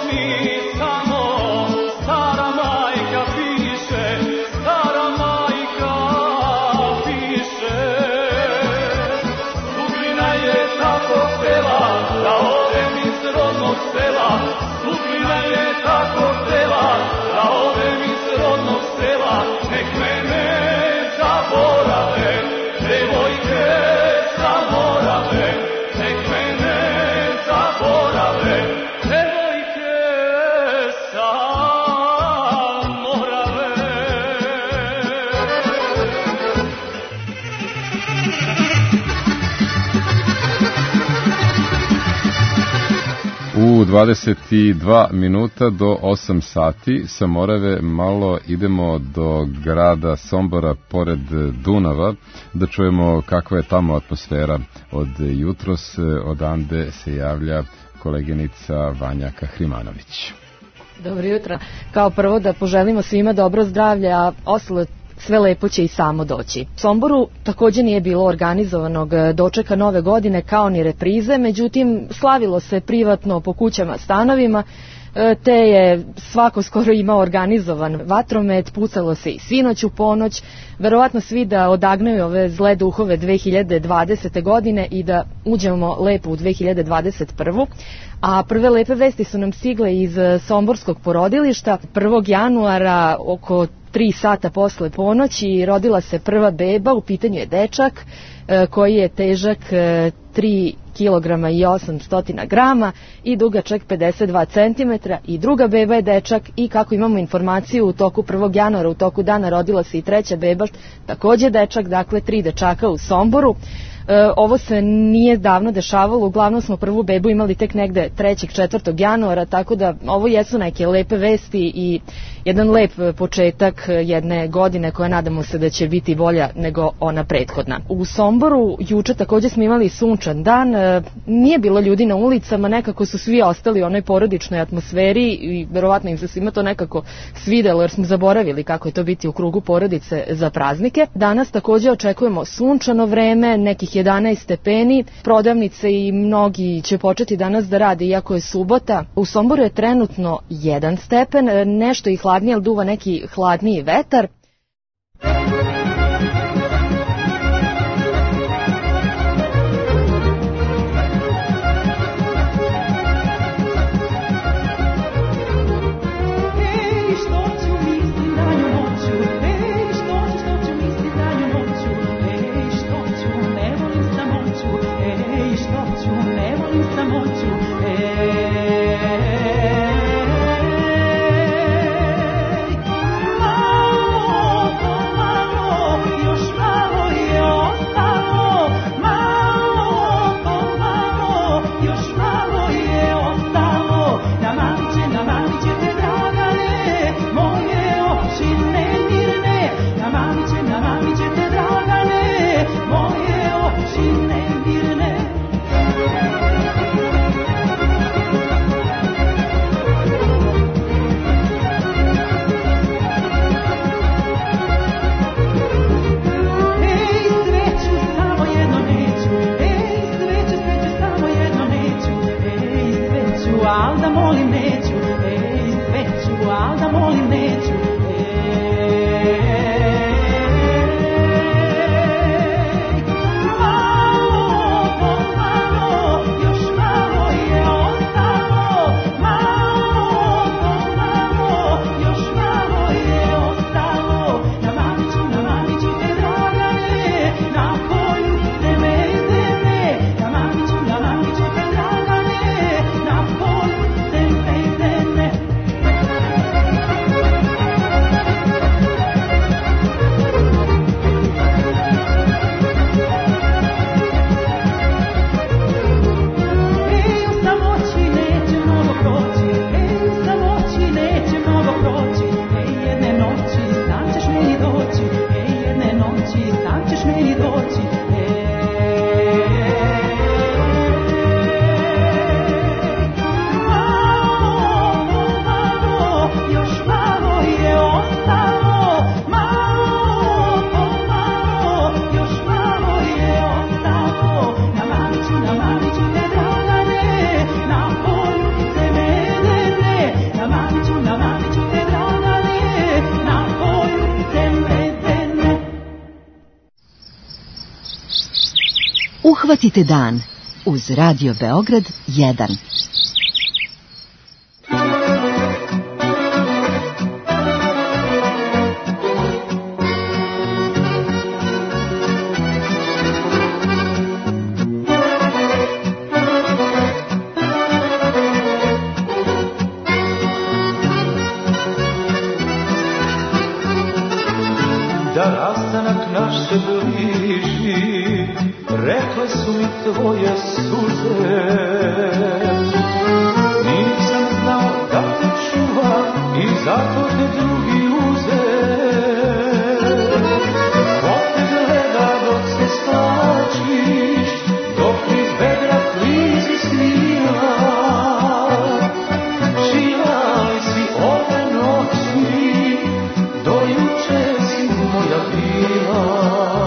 U 22 minuta do 8 sati sa Morave malo idemo do grada Sombora pored Dunava da čujemo kakva je tamo atmosfera od jutros. Odande se javlja koleginica Vanja Kahrimanović. Dobro jutro. Kao prvo da poželimo svima dobro zdravlje, a ostalo sve lepo će i samo doći. U Somboru također nije bilo organizovanog dočeka nove godine kao ni reprize, međutim slavilo se privatno po kućama, stanovima, te je svako skoro imao organizovan vatromet, pucalo se i sinoć u ponoć, verovatno svi da odagnaju ove zle duhove 2020. godine i da uđemo lepo u 2021. A prve lepe vesti su nam stigle iz somborskog porodilišta. 1. januara oko 3 sata posle ponoći rodila se prva beba, u pitanju je dečak koji je težak 3 kg i 800 grama i dugačak 52 cm i druga beba je dečak i kako imamo informaciju u toku 1. januara, u toku dana rodila se i treća beba, također dečak, dakle 3 dečaka u Somboru. Ovo se nije davno dešavalo, uglavnom smo prvu bebu imali tek negde 3. 4. januara, tako da ovo jesu neke lepe vesti i jedan lep početak jedne godine koja nadamo se da će biti bolja nego ona prethodna. U Somboru juče također smo imali sunčan dan, nije bilo ljudi na ulicama, nekako su svi ostali u onoj porodičnoj atmosferi i verovatno im se svima to nekako svidelo jer smo zaboravili kako je to biti u krugu porodice za praznike. Danas također očekujemo sunčano vreme, nekih 11 stepeni, prodavnice i mnogi će početi danas da rade iako je subota. U Somboru je trenutno 1 stepen, nešto i hladnije, ali duva neki hladniji vetar. Uhvatite dan uz Radio Beograd 1. Tvoje suze nisam znao da te čuvam i zato te drugi uze. Ko te gleda dok se slačiš, dok iz bedra klizi snija, čija li si ove noći, do juče si moja bila.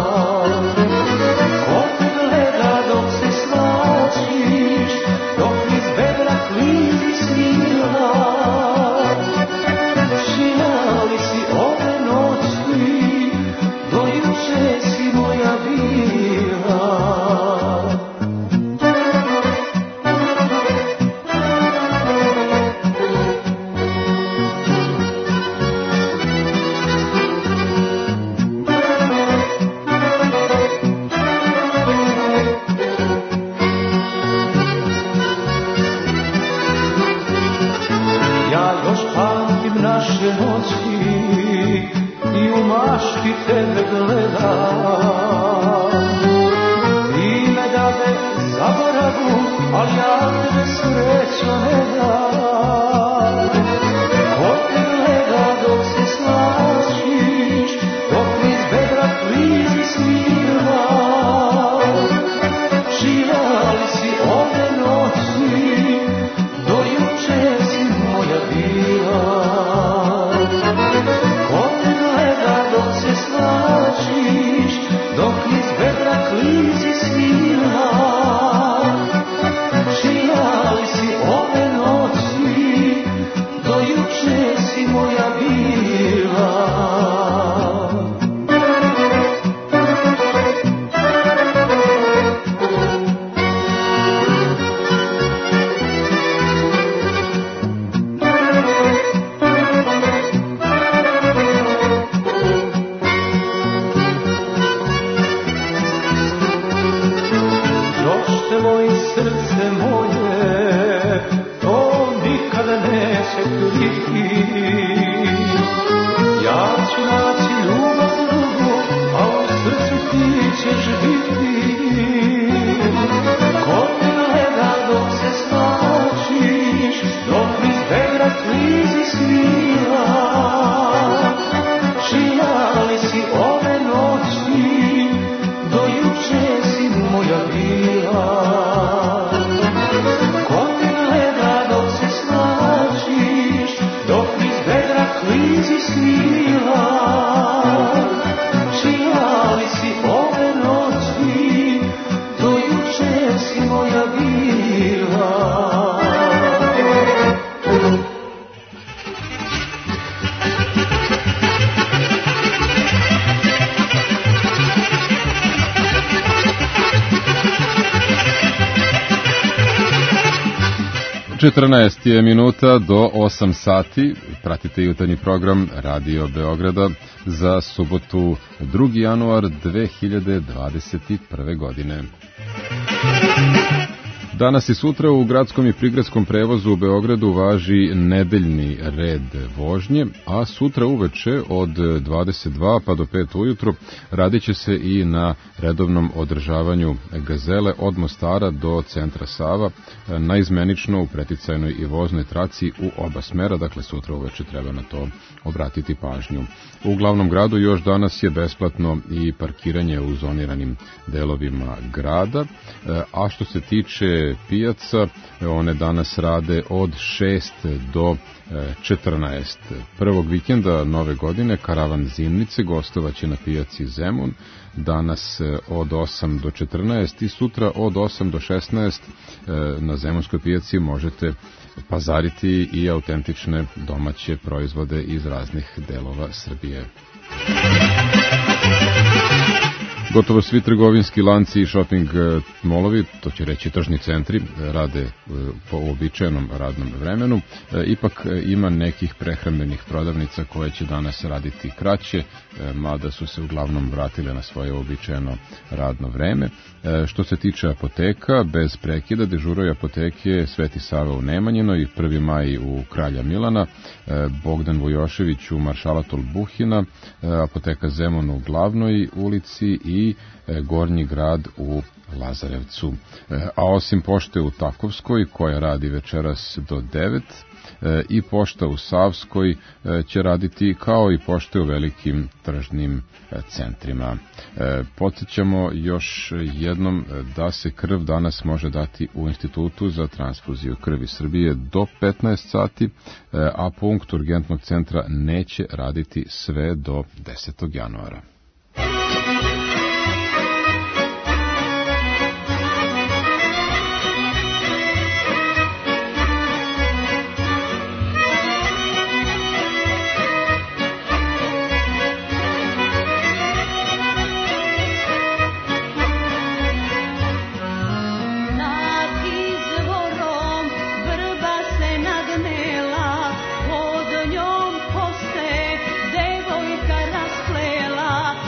Je minuta do 8 sati. Pratite jutarnji program Radio Beograda za subotu 2. januar 2021. godine. Danas i sutra u gradskom i prigradskom prevozu u Beogradu važi nedeljni red vožnje, a sutra uveče od 22 pa do 5 ujutro radit će se i na redovnom održavanju Gazele od Mostara do centra Sava, naizmenično u preticajnoj i voznoj traci u oba smera, dakle sutra uveče treba na to obratiti pažnju. U glavnom gradu još danas je besplatno i parkiranje u zoniranim delovima grada, a što se tiče pijaca, one danas rade od 6 do 14. Prvog vikenda nove godine karavan Zimnice gostovaće na pijaci Zemun, danas od 8 do 14 i sutra od 8 do 16 na Zemunskoj pijaci možete pazariti i autentične domaće proizvode iz raznih delova Srbije. Gotovo svi trgovinski lanci i shopping molovi, to će reći tržni centri, rade po uobičajenom radnom vremenu. Ipak ima nekih prehrambenih prodavnica koje će danas raditi kraće, mada su se uglavnom vratile na svoje uobičajeno radno vreme. Što se tiče apoteka, bez prekida dežuraju apoteke Sveti Sava u Nemanjinoj, 1. maj u Kralja Milana, Bogdan Vujošević u Maršala Tolbuhina, apoteka Zemun u Glavnoj ulici i Gornji grad u Lazarevcu. A osim pošte u Takovskoj, koja radi večeras do 9, i pošta u Savskoj će raditi kao i pošte u velikim tržnim centrima. Podsjećamo još jednom da se krv danas može dati u Institutu za transfuziju krvi Srbije do 15 sati, a punkt urgentnog centra neće raditi sve do 10. januara. Pod njom poste devojka rasplela,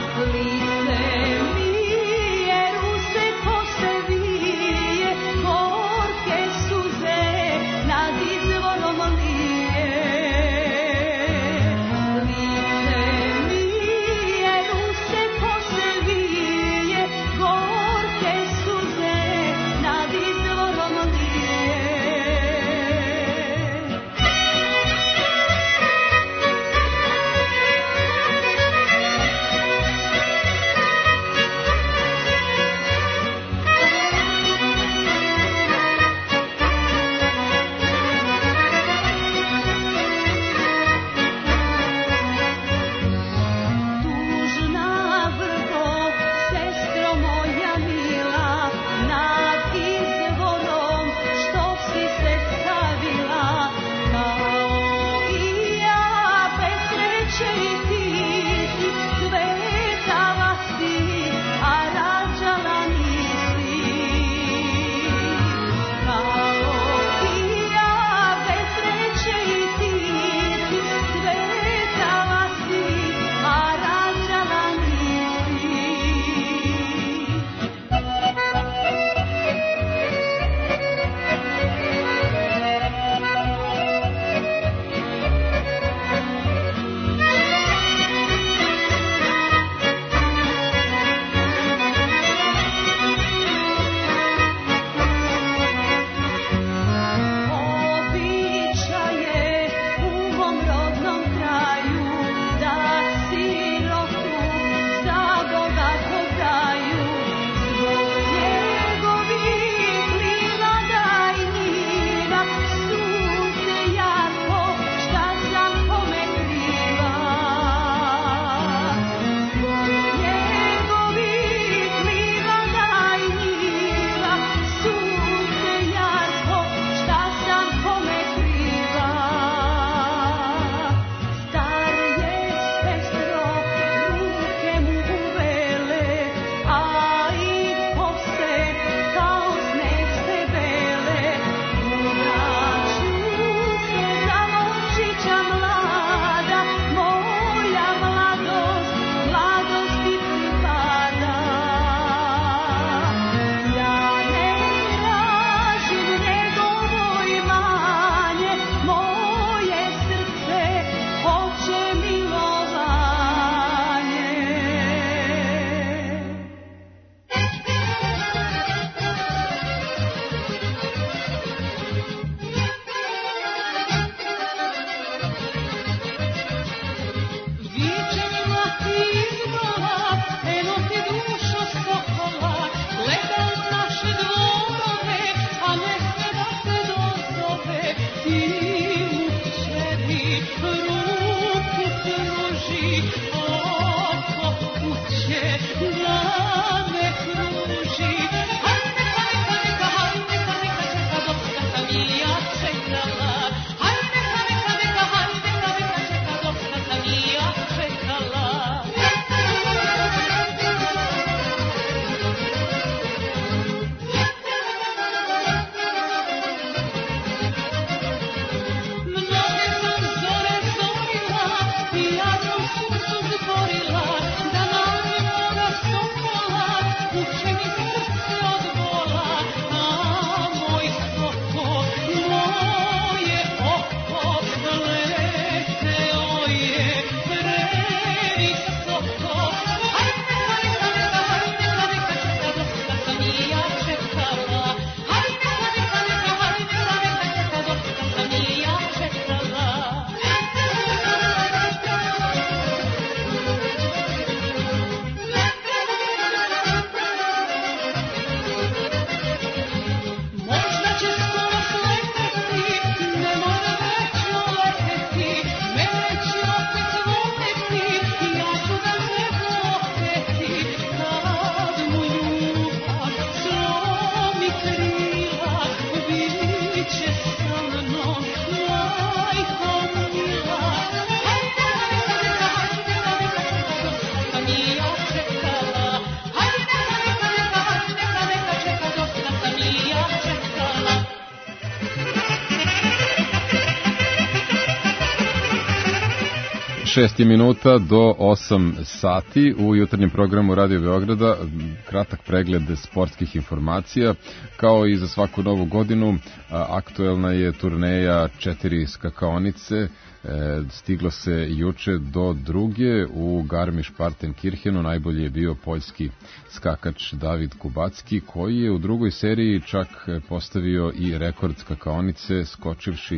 6 minuta do 8 sati u jutarnjem programu Radio Beograda. Kratak pregled sportskih informacija. Kao i za svaku novu godinu, aktuelna je turneja 4 skakaonice. Stiglo se juče do druge u Garmisch-Partenkirchenu. Najbolji je bio poljski skakač David Kubacki, koji je u drugoj seriji čak postavio i rekord skakaonice, skočivši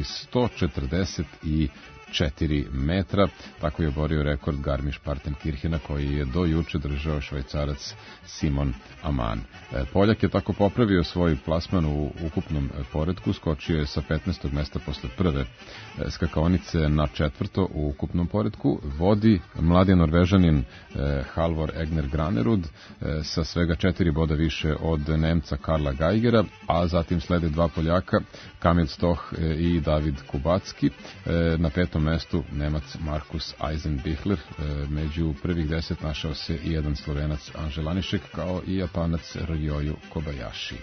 144 metra. Tako je borio rekord Garmisch-Partenkirchena, koji je do juče držao Švajcarac Simon Aman. Poljak je tako popravio svoj plasman u ukupnom poretku, skočio je sa 15. mesta posle prve skakaonice na 4. u ukupnom poretku. Vodi mladi Norvežanin Halvor Egner Granerud sa svega 4 boda više od Nemca Karla Geigera, a zatim slede dva Poljaka, Kamil Stoch i David Kubacki. Na 5. mestu Nemac Markus Eisenbichler. Među prvih 10 našao se i jedan Slovenac Anže Lanišek, kao i Japanac Ryoyu Kobayashi.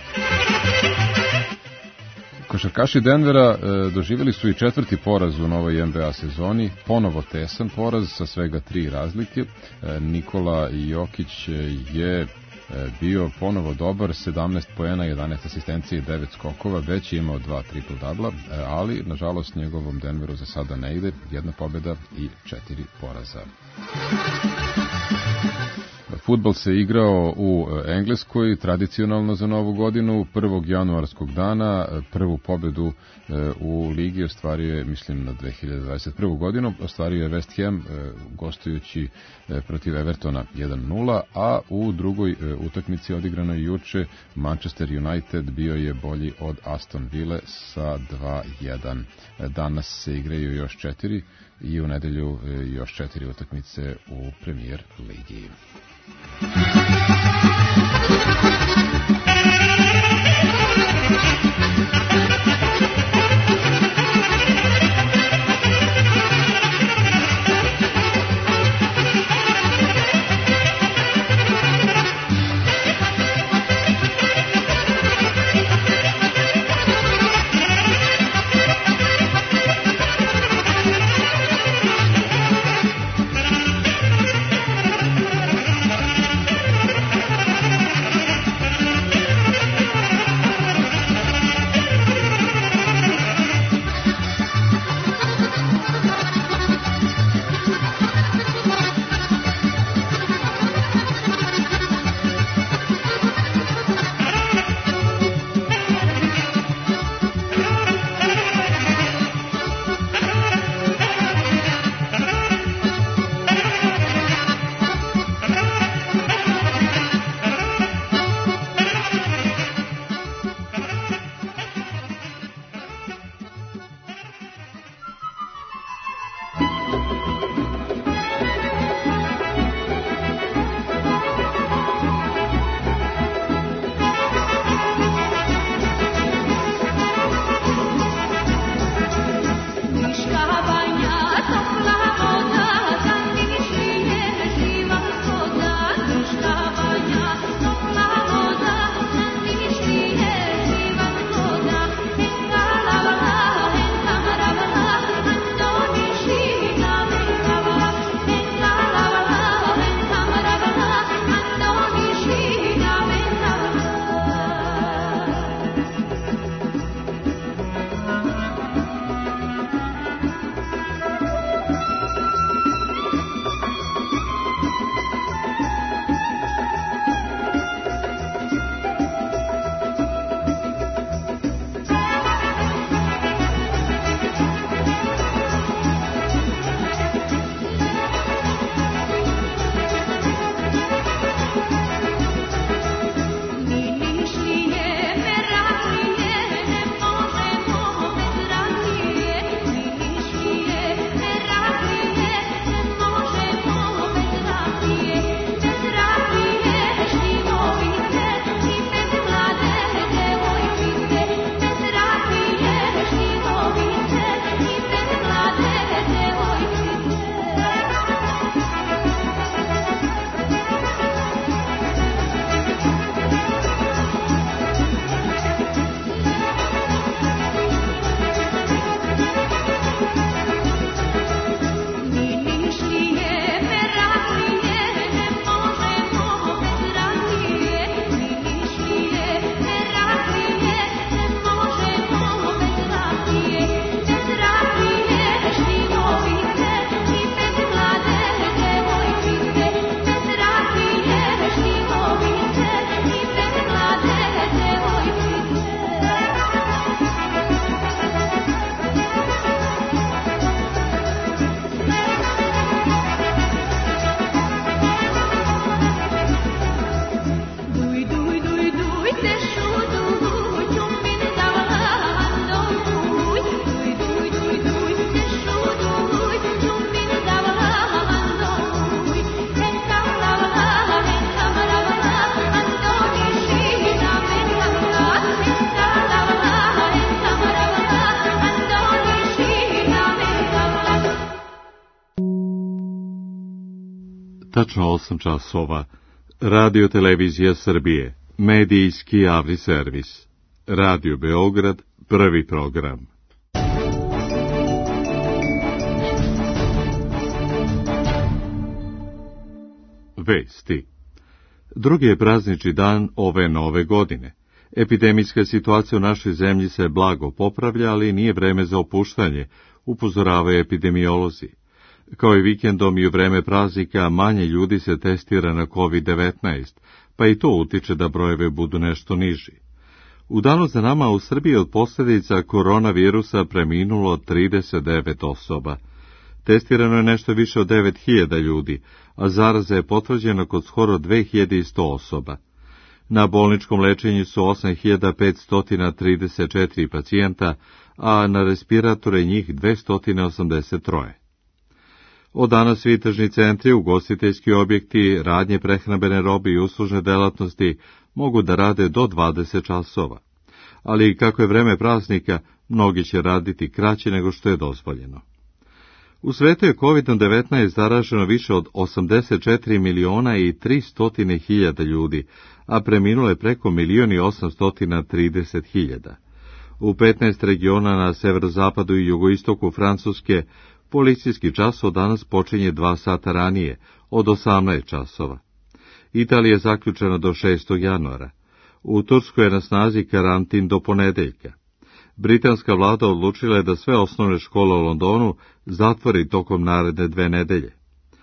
Košarkaši Denvera doživjeli su i 4. poraz u novoj NBA sezoni, ponovo tesan poraz sa svega 3 razlike. Nikola Jokić je bio ponovo dobar, 17 poena, 11 asistencije i 9 skokova, već je imao 2 triple-dubla, ali nažalost njegovom Denveru za sada ne ide, 1 pobjeda i 4 poraza. Fudbal se igrao u Engleskoj, tradicionalno za novu godinu, 1. januarskog dana. Prvu pobedu u ligi ostvario je, mislim, na 2021. godinu, ostvario je West Ham gostujući protiv Evertona 1-0, a u drugoj utakmici odigranoj juče Manchester United bio je bolji od Aston Ville sa 2-1. Danas se igraju još 4 i u nedelju još 4 utakmice u Premier ligi. Tačno 8 časova. Radio Televizija Srbije. Medijski javni servis. Radio Beograd, prvi program. Vesti. Drugi je praznični dan ove nove godine. Epidemijska situacija u našoj zemlji se blago popravlja, ali nije vreme za opuštanje, upozoravaju epidemiolozi. Kao i vikendom i u vreme praznika, manje ljudi se testira na COVID-19, pa i to utiče da brojeve budu nešto niži. U danu za nama u Srbiji od posljedica koronavirusa preminulo 39 osoba. Testirano je nešto više od 9000 ljudi, a zaraza je potvrđena kod skoro 2100 osoba. Na bolničkom lečenju su 8534 pacijenta, a na respiratore njih 283. Od danas svi tržni centri, ugostiteljski objekti, radnje prehrambene robe i uslužne delatnosti mogu da rade do 20 časova. Ali kako je vreme praznika, mnogi će raditi kraće nego što je dozvoljeno. U svetu je COVID-19 zaraženo više od 84.300.000 ljudi, a preminulo je preko 1.830.000. U 15 regiona na severozapadu i jugoistoku Francuske policijski čas od danas počinje 2 sata ranije, od 18 časova. Italija je zaključena do 6. januara. U Turskoj je na snazi karantin do ponedeljka. Britanska vlada odlučila je da sve osnovne škole u Londonu zatvori tokom naredne 2 nedelje.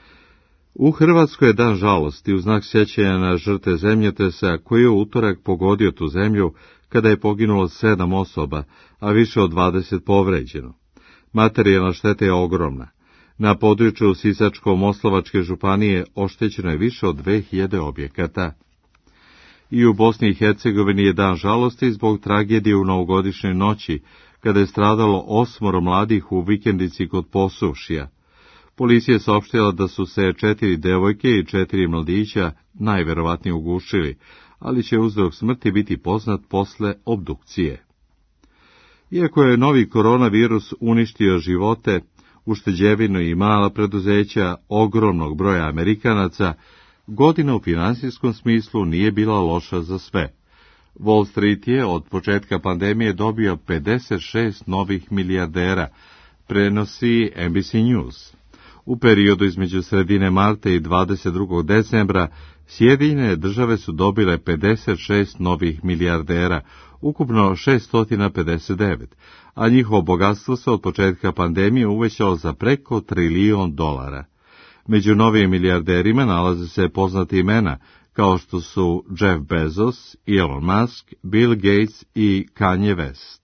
U Hrvatskoj je dan žalosti u znak sjećanja na žrtve zemljotresa koji je u utorak pogodio tu zemlju kada je poginulo 7 osoba, a više od 20 povređeno. Materijalna šteta je ogromna. Na području Sisačko-Moslavačke županije oštećeno je više od 2000 objekata. I u Bosni i Hercegovini je dan žalosti zbog tragedije u novogodišnjoj noći, kada je stradalo 8 mladih u vikendici kod Posušija. Policija je saopštila da su se 4 devojke i 4 mladića najverovatnije ugušili, ali će uzrok smrti biti poznat posle obdukcije. Iako je novi koronavirus uništio živote, ušteđevinu i mala preduzeća ogromnog broja Amerikanaca, godina u finansijskom smislu nije bila loša za sve. Wall Street je od početka pandemije dobio 56 novih milijardera, prenosi NBC News. U periodu između sredine marta i 22. decembra Sjedinjene države su dobile 56 novih milijardera, ukupno 659, a njihovo bogatstvo se od početka pandemije uvećalo za preko $1 trilion. Među novim milijarderima nalaze se poznati imena, kao što su Jeff Bezos, Elon Musk, Bill Gates i Kanye West.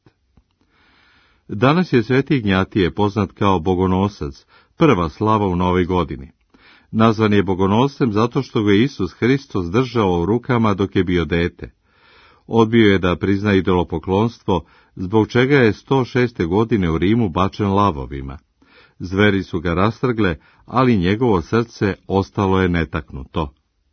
Danas je Sveti Ignjatije, poznat kao bogonosac, prva slava u novoj godini. Nazvan je bogonoscem zato što ga je Isus Hristos držao u rukama dok je bio dete. Odbio je da prizna idolopoklonstvo, zbog čega je 106. godine u Rimu bačen lavovima. Zveri su ga rastrgle, ali njegovo srce ostalo je netaknuto.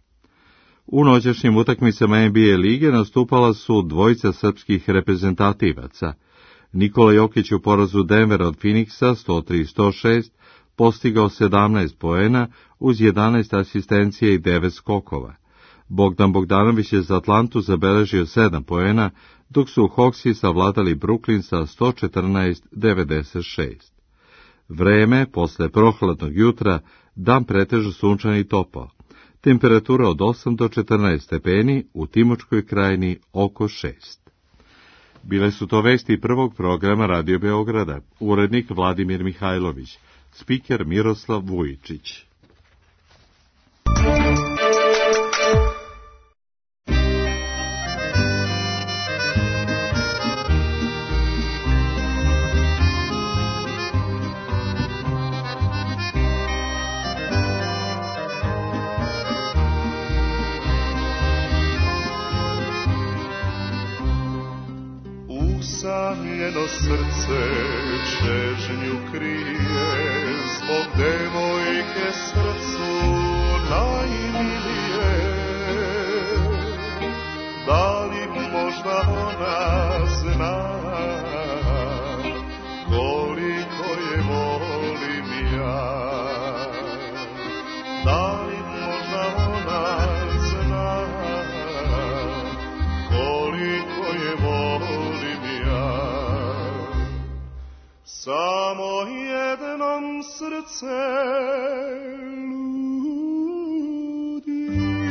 U noćašnjim utakmicama NBA lige nastupala su dvojica srpskih reprezentativaca. Nikola Jokić u porazu Denvera od Phoenixa 103-106 postigao 17 poena uz 11 asistencije i 9 skokova. Bogdan Bogdanović je za Atlantu zabeležio 7 poena, dok su Hawksi savladali Brooklyn sa 114-96. Vreme, posle prohladnog jutra, dan pretežno sunčan i topao. Temperatura od 8 do 14 stepeni, u Timočkoj krajini oko 6. Bile su to vesti prvog programa Radio Beograda, urednik Vladimir Mihajlović, spiker Miroslav Vujičić. Usamljeno srce čežnju krije, zbog devojke srcu najmilije. Da li možda ona zna koliko je volim ja? Da li jednom srce ludi,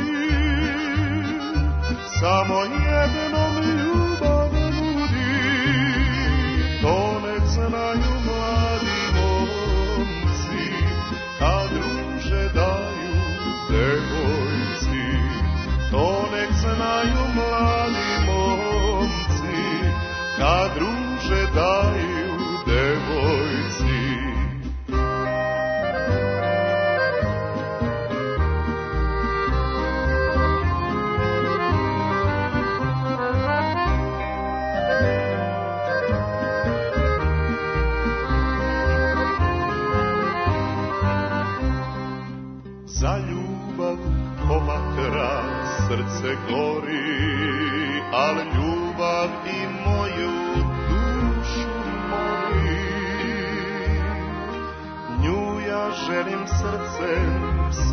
samo jednom ljubav nudi, to nek znaju mladi momci, kad ruže daju devojci, to nek znaju mladi momci, kad ruže daju devojci. Za ljubav pomatra srce gori, al ljubav i moju dušu mori. Nju ja želim srcem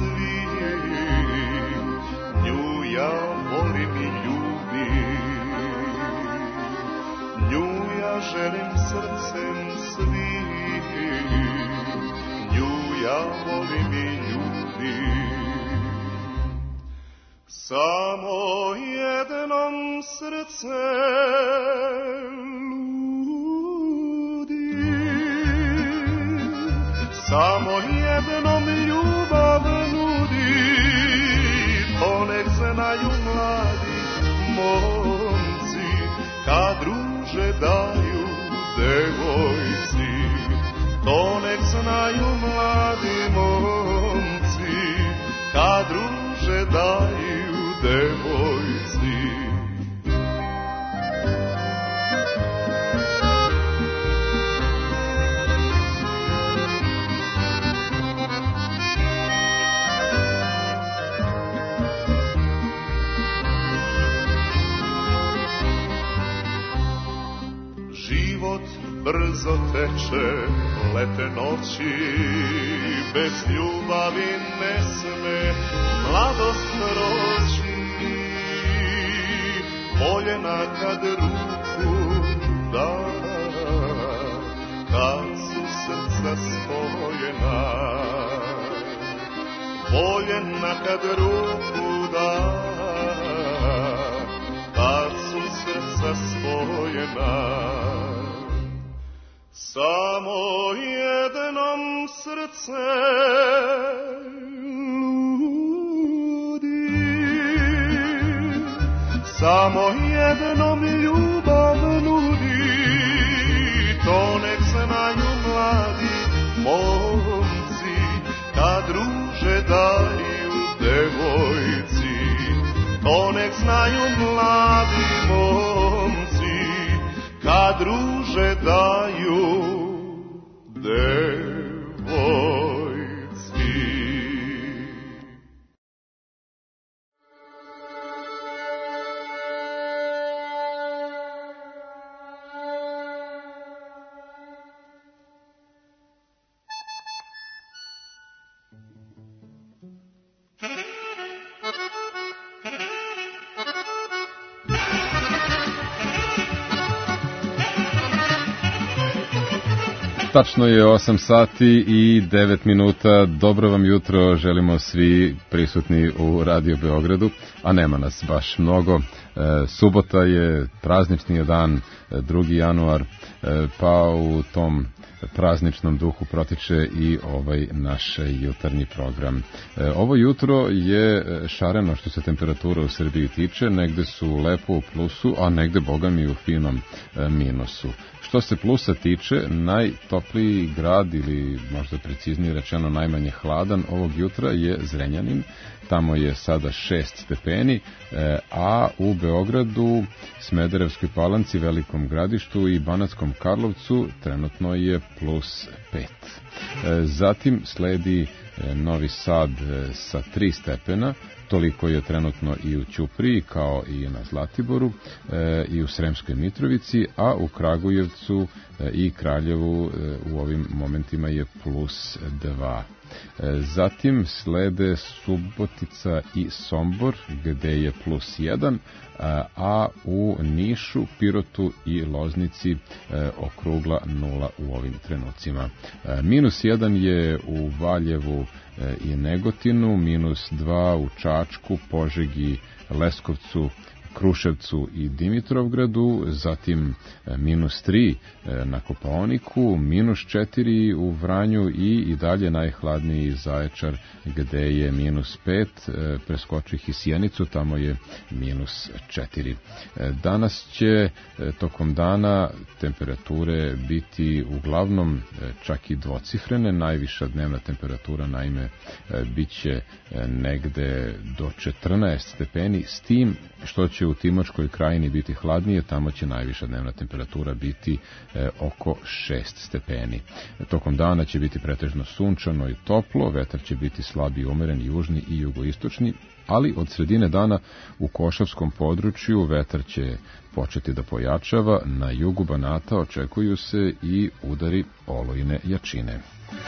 svim, nju ja volim i ljubim. Nju ja želim srcem svim, nju ja volim i ljubim. Samo jednom srce ludi, samo jednom ljubav nudi, to nek znaju mladi momci, kad ruže daju devojci, to nek znaju mladi momci, kad ruže daju devojci. Život brzo teče, lete noći, bez ljubavi ne sme mladost roći. Voljena kad ruku da, kad su srca spojena. Voljena kad ruku da, kad su srca spojena. Samo jednom srce ludi, samo jednom ljubav nudi, to nek znaju mladi momci, kad ruže daju devojci, to nek znaju mladi momci, kad ruže daju devojci. Tačno je 8 sati i 9 minuta. Dobro vam jutro, želimo svi prisutni u Radio Beogradu, a nema nas baš mnogo. Subota je, praznični je dan, 2. januar, pa u tom prazničnom duhu protiče i ovaj naš jutarnji program. Ovo jutro je šareno što se temperatura u Srbiji tiče, negde su lepo u plusu, a negde bogami u finom minusu. Što se plusa tiče, najtopliji grad ili možda preciznije rečeno najmanje hladan ovog jutra je Zrenjanin. Tamo je sada 6 stepeni, a u Beogradu, Smederevskoj Palanci, Velikom Gradištu i Banatskom Karlovcu trenutno je plus 5. Zatim sledi Novi Sad sa 3 stepena, toliko je trenutno i u Ćupriji kao i na Zlatiboru i u Sremskoj Mitrovici, a u Kragujevcu i Kraljevu u ovim momentima je +2. Zatim slede Subotica i Sombor gde je +1, a u Nišu, Pirotu i Loznici okrugla 0 u ovim trenucima. -1 je u Valjevu i Negotinu, -2 u Čačku, Požegi, Leskovcu, Kruševcu i Dimitrovgradu, zatim -3 na Kopaoniku, -4 u Vranju i dalje najhladniji Zaječar gde je -5, preskočih i Sjenicu, tamo je -4. Danas će tokom dana temperature biti uglavnom čak i dvocifrene, najviša dnevna temperatura naime biće negde do 14 stepeni, s tim što će u Timočkoj krajini biti hladnije, tamo će najviša dnevna temperatura biti oko 6 stepeni. Tokom dana će biti pretežno sunčano i toplo, vetar će biti slab i umeren, južni i jugoistočni, ali od sredine dana u Košavskom području vetar će početi da pojačava, na jugu Banata očekuju se i udari olujne jačine.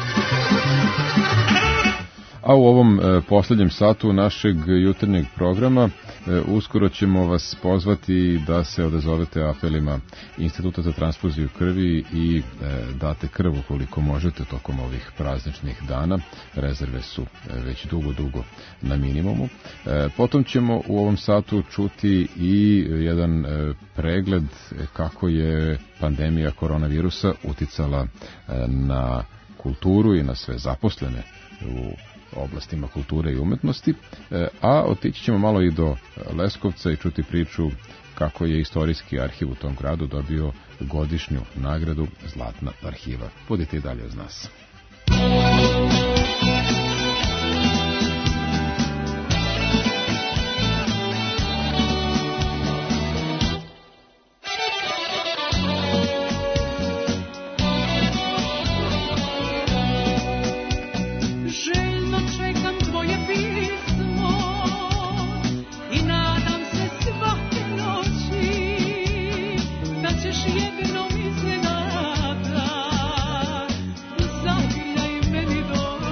A u ovom posljednjem satu našeg jutarnjeg programa uskoro ćemo vas pozvati da se odazovete apelima Instituta za transfuziju krvi i date krv ukoliko možete tokom ovih prazničnih dana. Rezerve su već dugo na minimumu. Potom ćemo u ovom satu čuti i jedan pregled kako je pandemija koronavirusa uticala na kulturu i na sve zaposlene u oblastima kulture i umetnosti, a otići ćemo malo i do Leskovca i čuti priču kako je istorijski arhiv u tom gradu dobio godišnju nagradu Zlatna arhiva. Budite i dalje uz nas. Jednom iznenada, zagrljaj meni do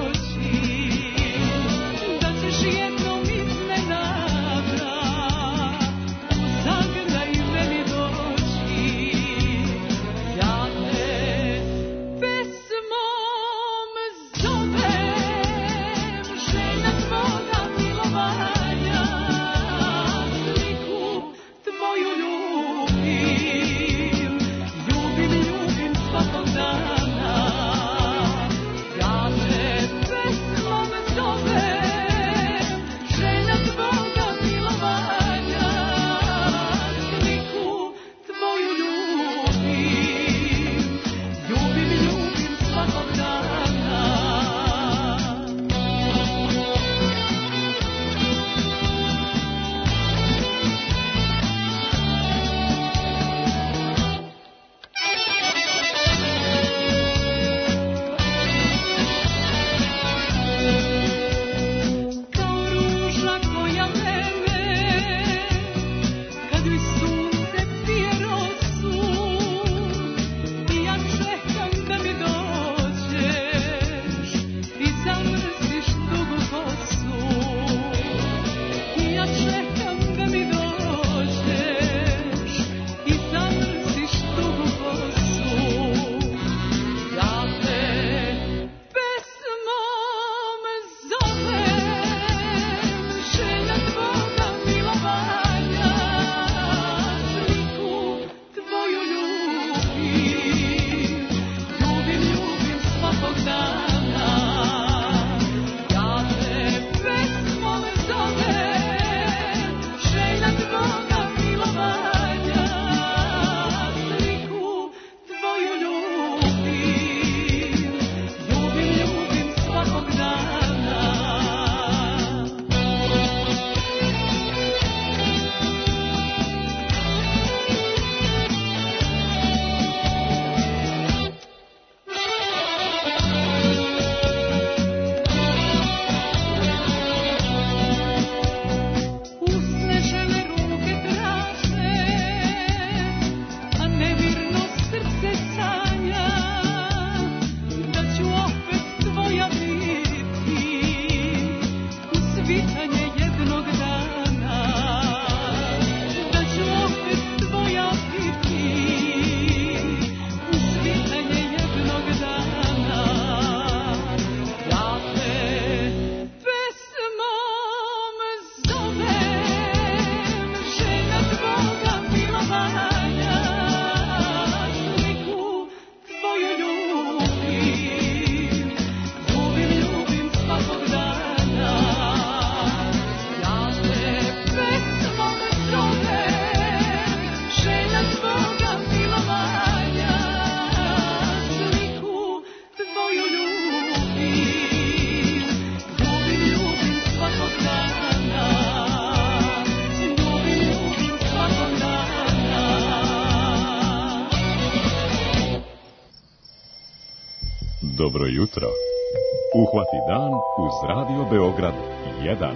Dobro jutro. Uhvati dan uz Radio Beograd 1.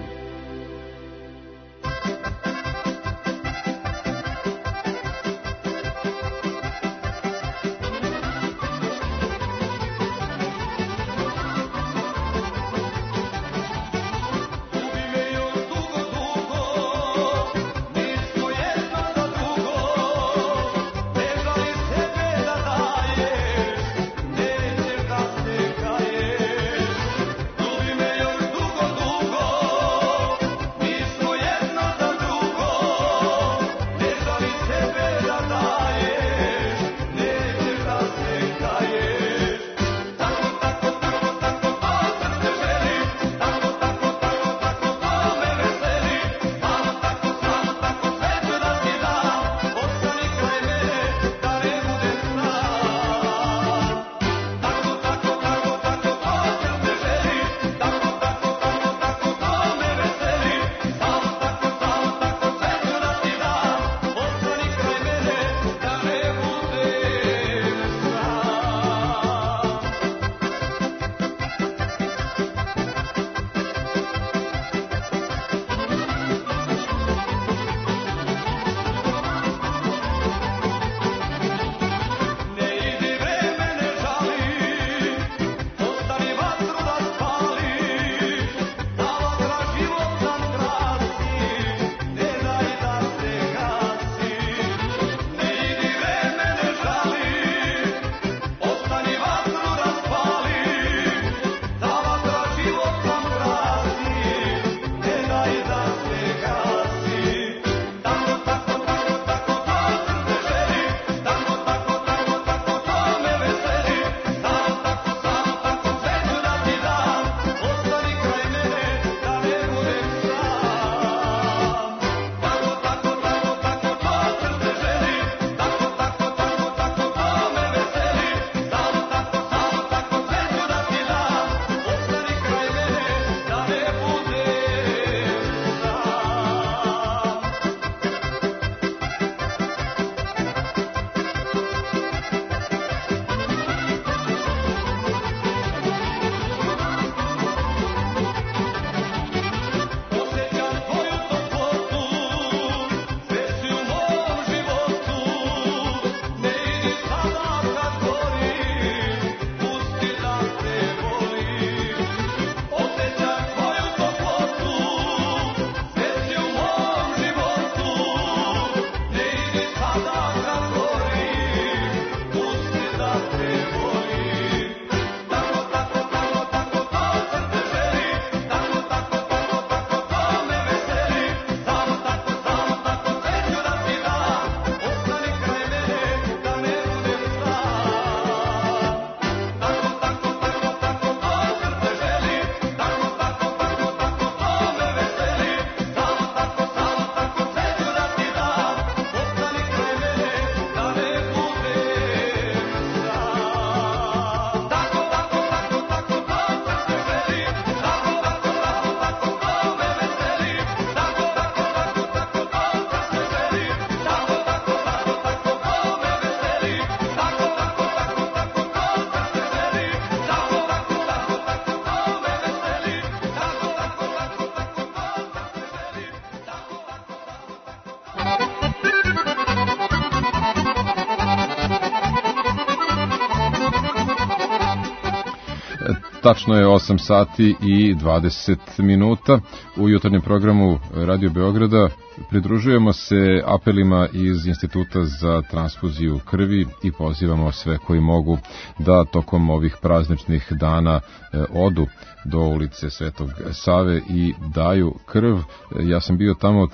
Tačno je 8 sati i 20 minuta. U jutarnjem programu Radio Beograda pridružujemo se apelima iz Instituta za transfuziju krvi i pozivamo sve koji mogu da tokom ovih prazničnih dana odu do ulice Svetog Save i daju krv. Ja sam bio tamo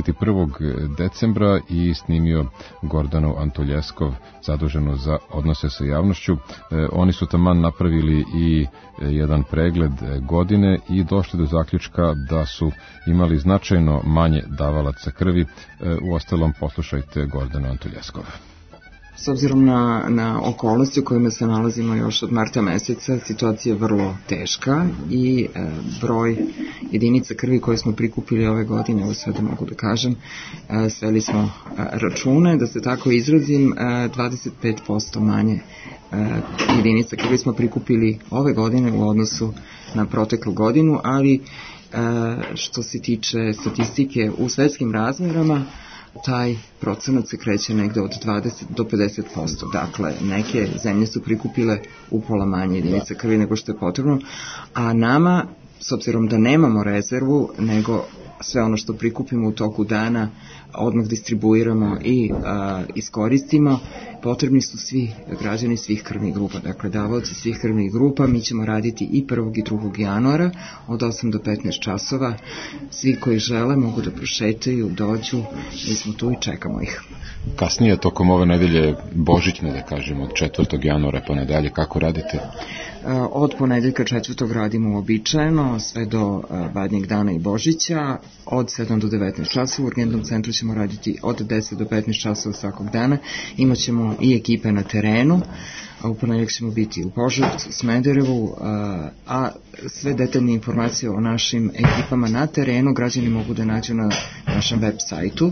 31. decembra i snimio Gordanu Antoljeskov, zaduženu za odnose sa javnošću. Oni su taman napravili i jedan pregled godine i došli do zaključka da su imali značajno manje davalaca krvi. Uostalom, poslušajte Gordanu Antoljeskov. S obzirom na okolnosti u kojima se nalazimo još od marta meseca, situacija je vrlo teška i broj jedinica krvi koje smo prikupili ove godine, ovo sve da mogu da kažem, sveli smo račune, da se tako izrazim, 25% manje jedinica krvi smo prikupili ove godine u odnosu na proteklu godinu, ali što se tiče statistike u svetskim razmerama, taj procenat se kreće negde od 20 do 50%. Dakle, neke zemlje su prikupile upola manje jedinica krvi nego što je potrebno, a nama, s obzirom da nemamo rezervu, nego sve ono što prikupimo u toku dana odmah distribuiramo i iskoristimo, potrebni su svi građani svih krvnih grupa, dakle davaoci svih krvnih grupa. Mi ćemo raditi i 1. i 2. januara od 8 do 15 časova. Svi koji žele mogu da prošetaju, dođu, mi smo tu i čekamo ih. Kasnije, tokom ove nedelje božićne, da kažemo, od 4. januara pa nadalje, kako radite? Od ponedeljka 4. radimo uobičajeno, sve do Badnjeg dana i Božića, od 7 do 19 časova. U urgentnom centru ćemo raditi od 10 do 15 časova svakog dana. Imaćemo i ekipe na terenu, a u ponedeljak ćemo biti u Požarevcu, Smederevu, a sve detaljne informacije o našim ekipama na terenu građani mogu da nađu na našem web sajtu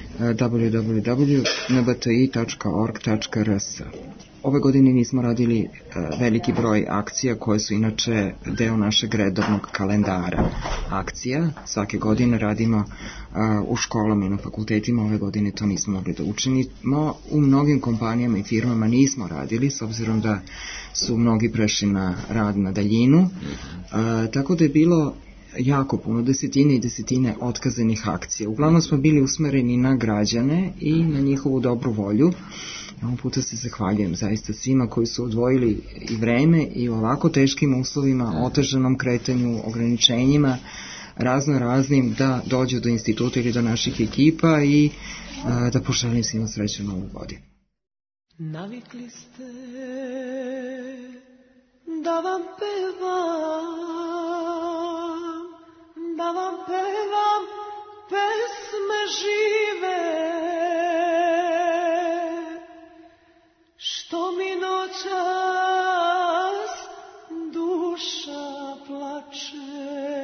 www.nbti.org.rs. Ove godine nismo radili veliki broj akcija koje su inače deo našeg redovnog kalendara akcija. Svake godine radimo u školama i na fakultetima, ove godine to nismo mogli da učinimo. U mnogim kompanijama i firmama nismo radili, s obzirom da su mnogi prešli na rad na daljinu, tako da je bilo jako puno, desetine i desetine otkazanih akcija. Uglavnom smo bili usmereni na građane i na njihovu dobru volju. Ovog puta se zahvaljujem zaista svima koji su odvojili i vreme i u ovako teškim uslovima, otežanom kretanju, ograničenjima, raznim da dođu do instituta ili do naših ekipa i da poželim svima sreću Novu godinu. Navikli ste da vam pevam pesme žive, što mi noćas duša plače.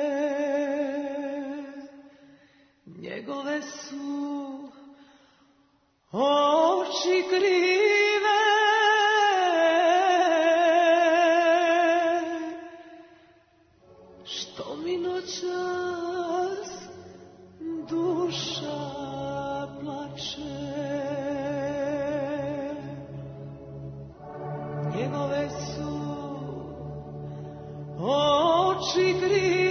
Njegove su oči krive, što mi noćas duša plače. Njegove su oči krive.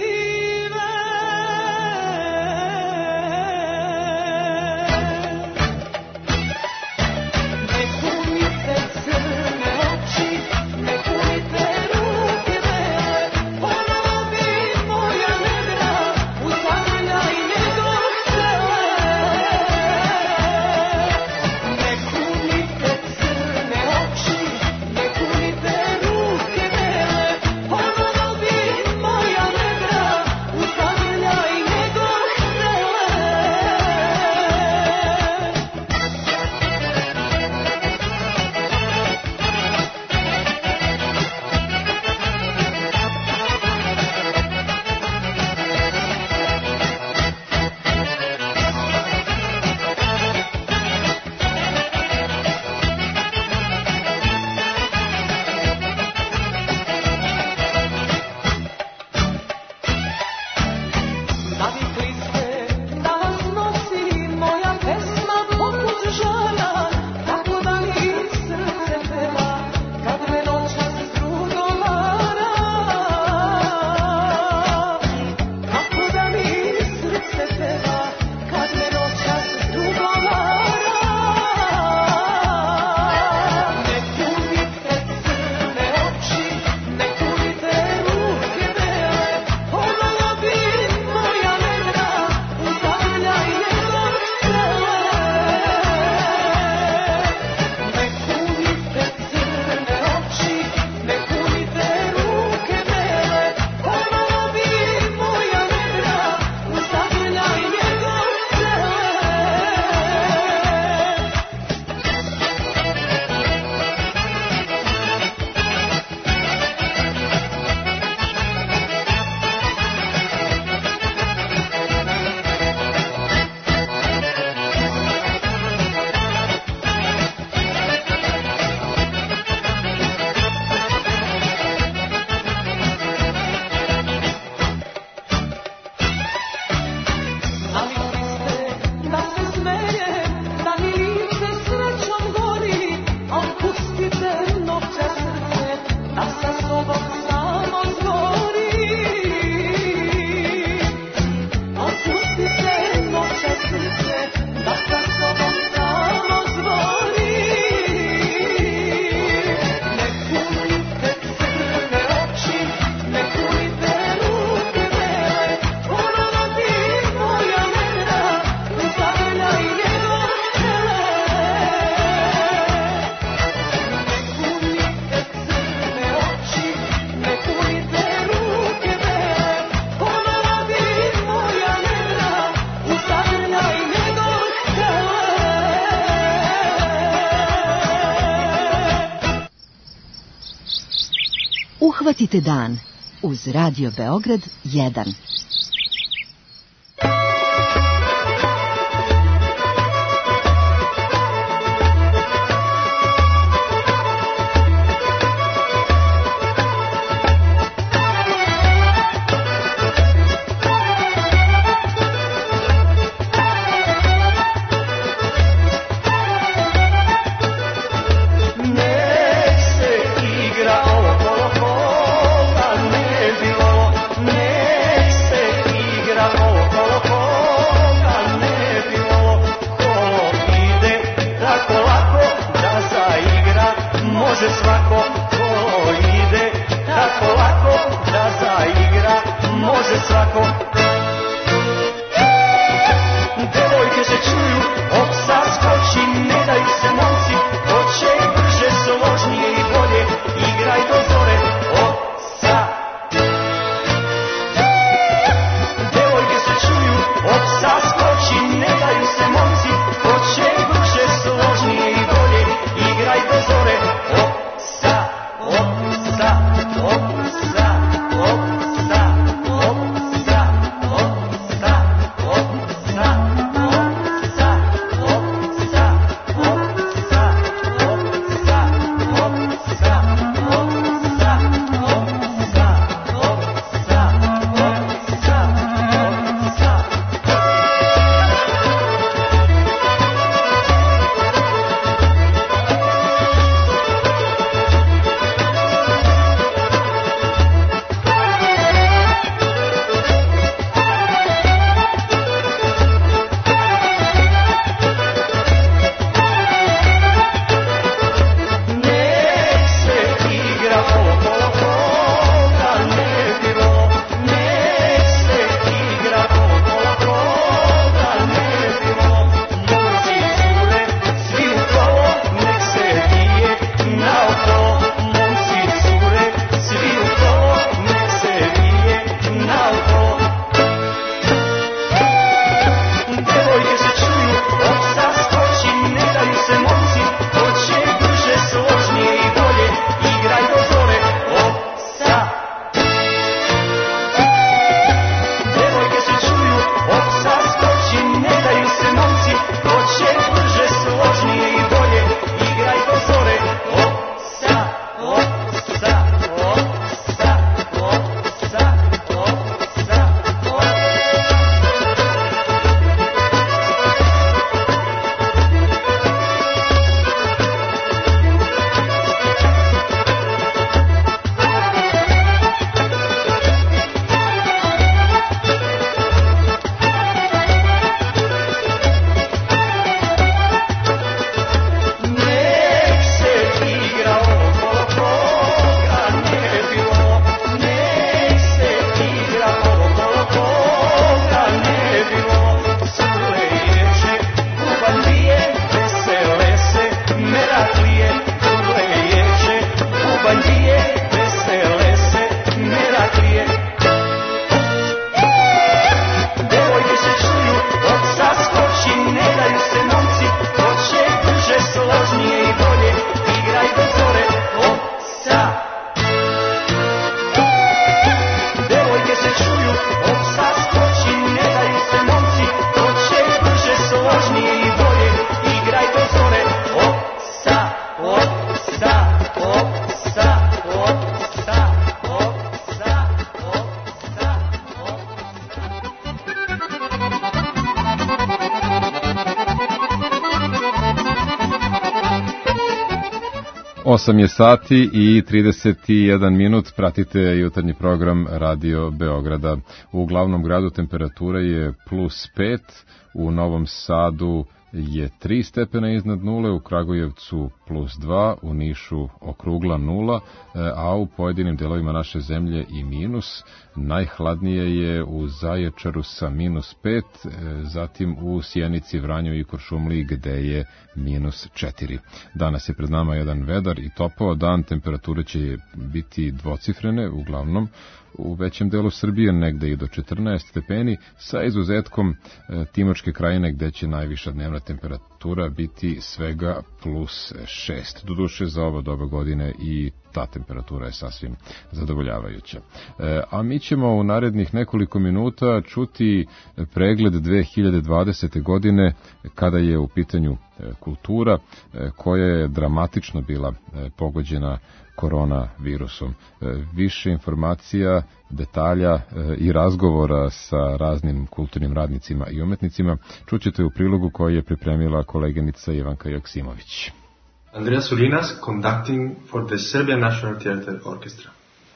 Moja nedra Uhvatite dan uz Radio Beograd 1. Osam je sati i 31 minut, pratite jutarnji program Radio Beograda. U glavnom gradu temperatura je +5, u Novom Sadu je 3 stepena iznad nule, u Kragujevcu +2, u Nišu okrugla 0, a u pojedinim delovima naše zemlje i minus. Najhladnije je u Zaječaru sa -5, zatim u Sjenici, Vranju i Kuršumliji gde je -4. Danas je pred nama jedan vedar i topao dan, temperature će biti dvocifrene, uglavnom u većem delu Srbije negde i do 14 stepeni, sa izuzetkom Timočke krajine gde će najviša dnevna temperatura temperatura biti svega plus 6. Doduše za ovo doba godine i ta temperatura je sasvim zadovoljavajuća. A mi ćemo u narednih nekoliko minuta čuti pregled 2020. godine kada je u pitanju kultura koja je dramatično bila pogođena koronavirusom. Više informacija, detalja i razgovora sa raznim kulturnim radnicima i umetnicima čućete u prilogu koji je pripremila koleginica Ivanka Joksimović. Andrea Solinas, conducting for the Serbian National Theatre Orchestra.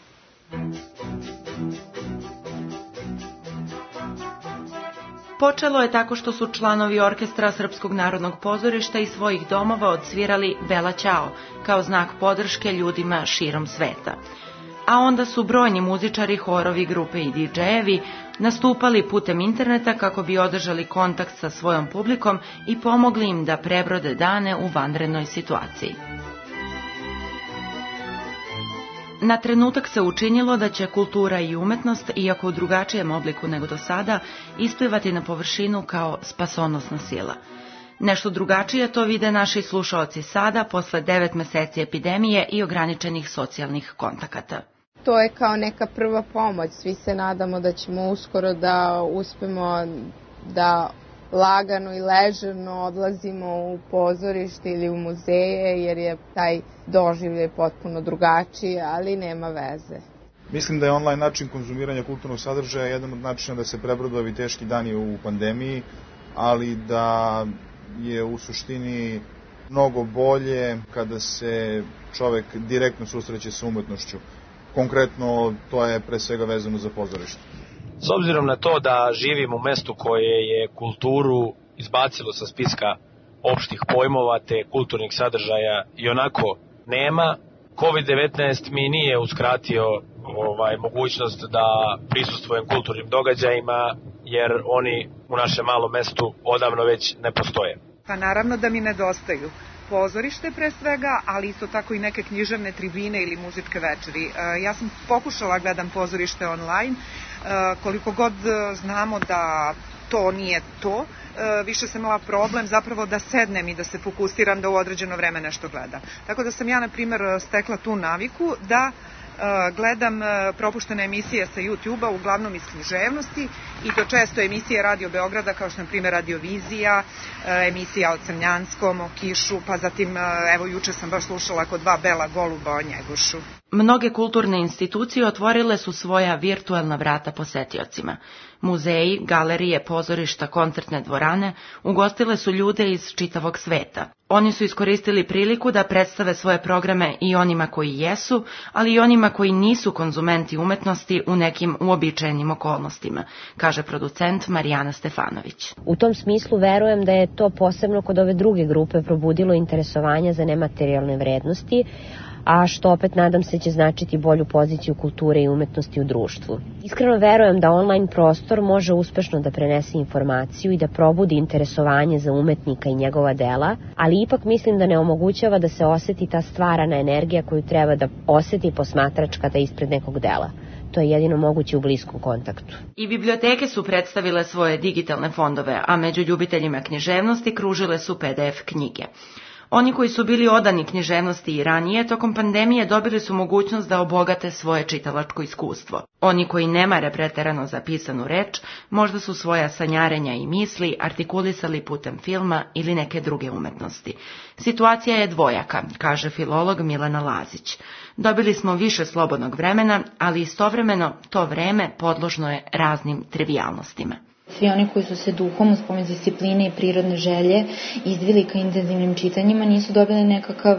Počelo je tako što su članovi orkestra Srpskog narodnog pozorišta iz svojih domova odsvirali Bela Ćao kao znak podrške ljudima širom sveta. A onda su brojni muzičari, horovi, grupe i DJ-evi nastupali putem interneta kako bi održali kontakt sa svojom publikom i pomogli im da prebrode dane u vanrednoj situaciji. Na trenutak se učinilo da će kultura i umetnost, iako u drugačijem obliku nego do sada, isplivati na površinu kao spasonosna sila. Nešto drugačije to vide naši slušaoci sada, posle 9 meseci epidemije i ograničenih socijalnih kontakata. To je kao neka prva pomoć. Svi se nadamo da ćemo uskoro da uspemo da lagano i ležerno odlazimo u pozorište ili u muzeje, jer je taj doživljaj potpuno drugačiji, ali nema veze. Mislim da je online način konzumiranja kulturnog sadržaja jedan od načina da se prebrode ovi teški dani u pandemiji, ali da je u suštini mnogo bolje kada se čovek direktno susreće sa umetnošću. Konkretno, to je pre svega vezano za pozorište. S obzirom na to da živim u mestu koje je kulturu izbacilo sa spiska opštih pojmova te kulturnih sadržaja i onako nema, COVID-19 mi nije uskratio mogućnost da prisustvujem kulturnim događajima, jer oni u našem malom mestu odavno već ne postoje. Pa naravno da mi nedostaju pozorište pre svega, ali isto tako i neke književne tribine ili muzičke večeri. Ja sam pokušala gledam pozorište online, koliko god znamo da to nije to, više sam imala problem zapravo da sednem i da se fokusiram da u određeno vreme nešto gledam. Tako da sam ja, na primjer, stekla tu naviku da gledam propuštene emisije sa YouTube-a, uglavnom iz književnosti, i to često emisije Radio Beograda, kao što na primjer Radiovizija, emisija o Crnjanskom, o Kišu, pa zatim, evo, juče sam baš slušala kod dva bela goluba o Njegošu. Mnoge kulturne institucije otvorile su svoja virtuelna vrata posetiocima. Muzeji, galerije, pozorišta, koncertne dvorane ugostile su ljude iz čitavog sveta. Oni su iskoristili priliku da predstave svoje programe i onima koji jesu, ali i onima koji nisu konzumenti umetnosti u nekim uobičajenim okolnostima, kaže producent Marijana Stefanović. U tom smislu verujem da je to posebno kod ove druge grupe probudilo interesovanja za nematerijalne vrednosti, a što opet nadam se će značiti bolju poziciju kulture i umetnosti u društvu. Iskreno verujem da online prostor može uspešno da prenese informaciju i da probudi interesovanje za umetnika i njegova dela, ali ipak mislim da ne omogućava da se oseti ta stvarana energija koju treba da oseti posmatrač kada je ispred nekog dela. To je jedino moguće u bliskom kontaktu. I biblioteke su predstavile svoje digitalne fondove, a među ljubiteljima književnosti kružile su PDF knjige. Oni koji su bili odani književnosti i ranije, tokom pandemije dobili su mogućnost da obogate svoje čitalačko iskustvo. Oni koji ne mare preterano za pisanu reč, možda su svoja sanjarenja i misli artikulisali putem filma ili neke druge umetnosti. Situacija je dvojaka, kaže filolog Milena Lazić. Dobili smo više slobodnog vremena, ali istovremeno to vreme podložno je raznim trivijalnostima. Svi oni koji su se duhom uz pomoć discipline i prirodne želje izdvili ka intenzivnim čitanjima nisu dobili nekakav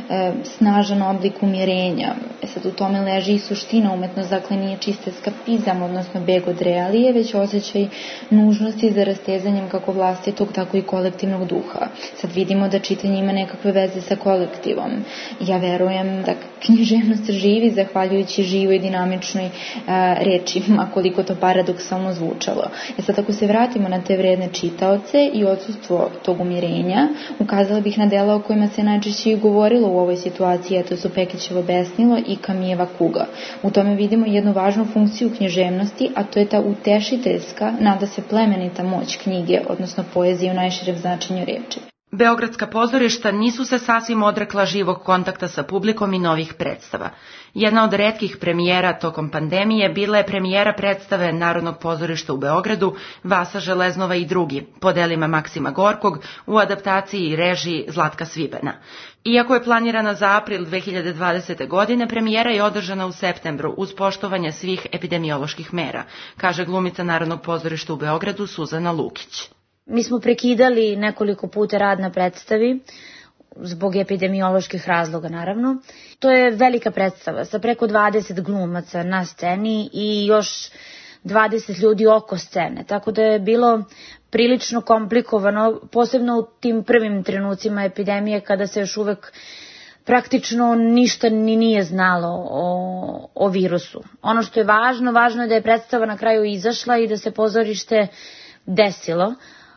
snažan oblik umjerenja. Sad u tome leži i suština umetnost, dakle nije čist eskapizam, odnosno beg od realije, već osjećaj nužnosti za rastezanjem kako vlastitog, tako i kolektivnog duha. Sad vidimo da čitanje ima nekakve veze sa kolektivom. Ja verujem da književnost živi zahvaljujući živoj dinamičnoj reči, koliko to paradoksalno zvučalo. Sad ako se vratimo na te vredne čitaoce i odsustvo tog umirenja, ukazala bih na dela o kojima se najčešće i govorilo u ovoj situaciji, to su Pekićevo besnilo i Kamijeva kuga. U tome vidimo jednu važnu funkciju književnosti, a to je ta utešiteljska, nada se plemenita moć knjige, odnosno poezije u najširem značenju reči. Beogradska pozorišta nisu se sasvim odrekla živog kontakta sa publikom i novih predstava. Jedna od retkih premijera tokom pandemije bila je premijera predstave Narodnog pozorišta u Beogradu Vasa Železnova i drugi, po delima Maksima Gorkog, u adaptaciji i režiji Zlatka Svibana. Iako je planirana za april 2020. godine, premijera je održana u septembru uz poštovanje svih epidemioloških mera, kaže glumica Narodnog pozorišta u Beogradu Suzana Lukić. Mi smo prekidali nekoliko puta rad na predstavi, zbog epidemioloških razloga naravno. To je velika predstava sa preko 20 glumaca na sceni i još 20 ljudi oko scene, tako da je bilo prilično komplikovano, posebno u tim prvim trenucima epidemije kada se još uvek praktično ništa ni nije znalo o virusu. Ono što je važno je da je predstava na kraju izašla i da se pozorište desilo,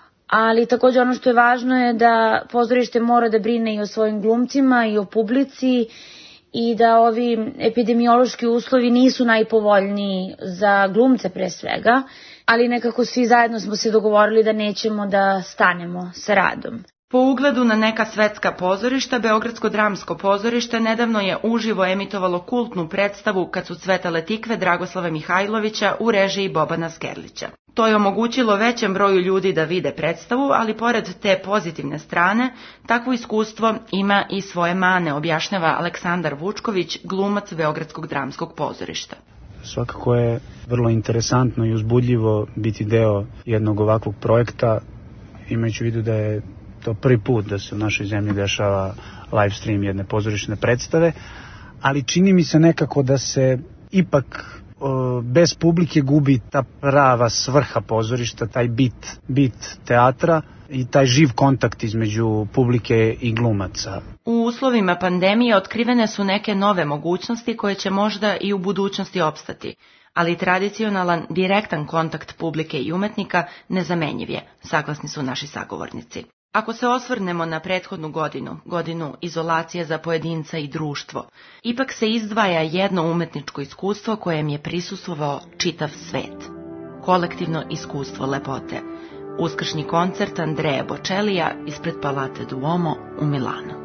ali takođe ono što je važno je da pozorište mora da brine i o svojim glumcima i o publici i da ovi epidemiološki uslovi nisu najpovoljniji za glumce pre svega, ali nekako svi zajedno smo se dogovorili da nećemo da stanemo sa radom. Po ugledu na neka svetska pozorišta, Beogradsko dramsko pozorište nedavno je uživo emitovalo kultnu predstavu Kad su cvetale tikve Dragoslava Mihajlovića u režiji Bobana Skerlića. To je omogućilo većem broju ljudi da vide predstavu, ali pored te pozitivne strane, takvo iskustvo ima i svoje mane, objašnjava Aleksandar Vučković, glumac Beogradskog dramskog pozorišta. Svakako je vrlo interesantno i uzbudljivo biti deo jednog ovakvog projekta, imajući u vidu da je to prvi put da se u našoj zemlji dešava live stream jedne pozorišne predstave, ali čini mi se nekako da se ipak bez publike gubi ta prava svrha pozorišta, taj bit teatra i taj živ kontakt između publike i glumaca. U uslovima pandemije otkrivene su neke nove mogućnosti koje će možda i u budućnosti opstati, ali tradicionalan direktan kontakt publike i umetnika nezamenjiv je, saglasni su naši sagovornici. Ako se osvrnemo na prethodnu godinu izolacije za pojedinca i društvo, ipak se izdvaja jedno umetničko iskustvo kojem je prisustvovao čitav svet. Kolektivno iskustvo lepote. Uskršnji koncert Andrea Bocellija ispred Palate Duomo u Milanu.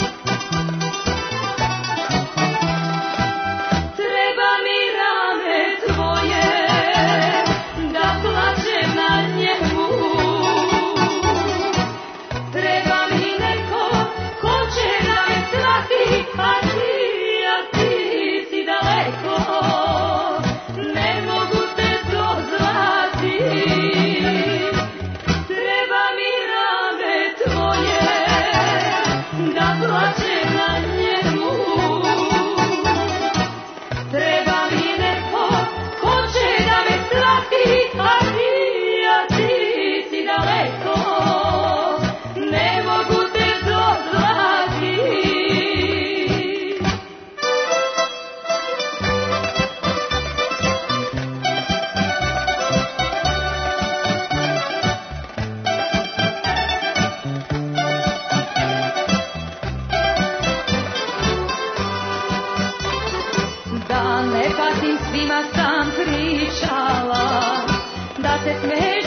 Treba mi rame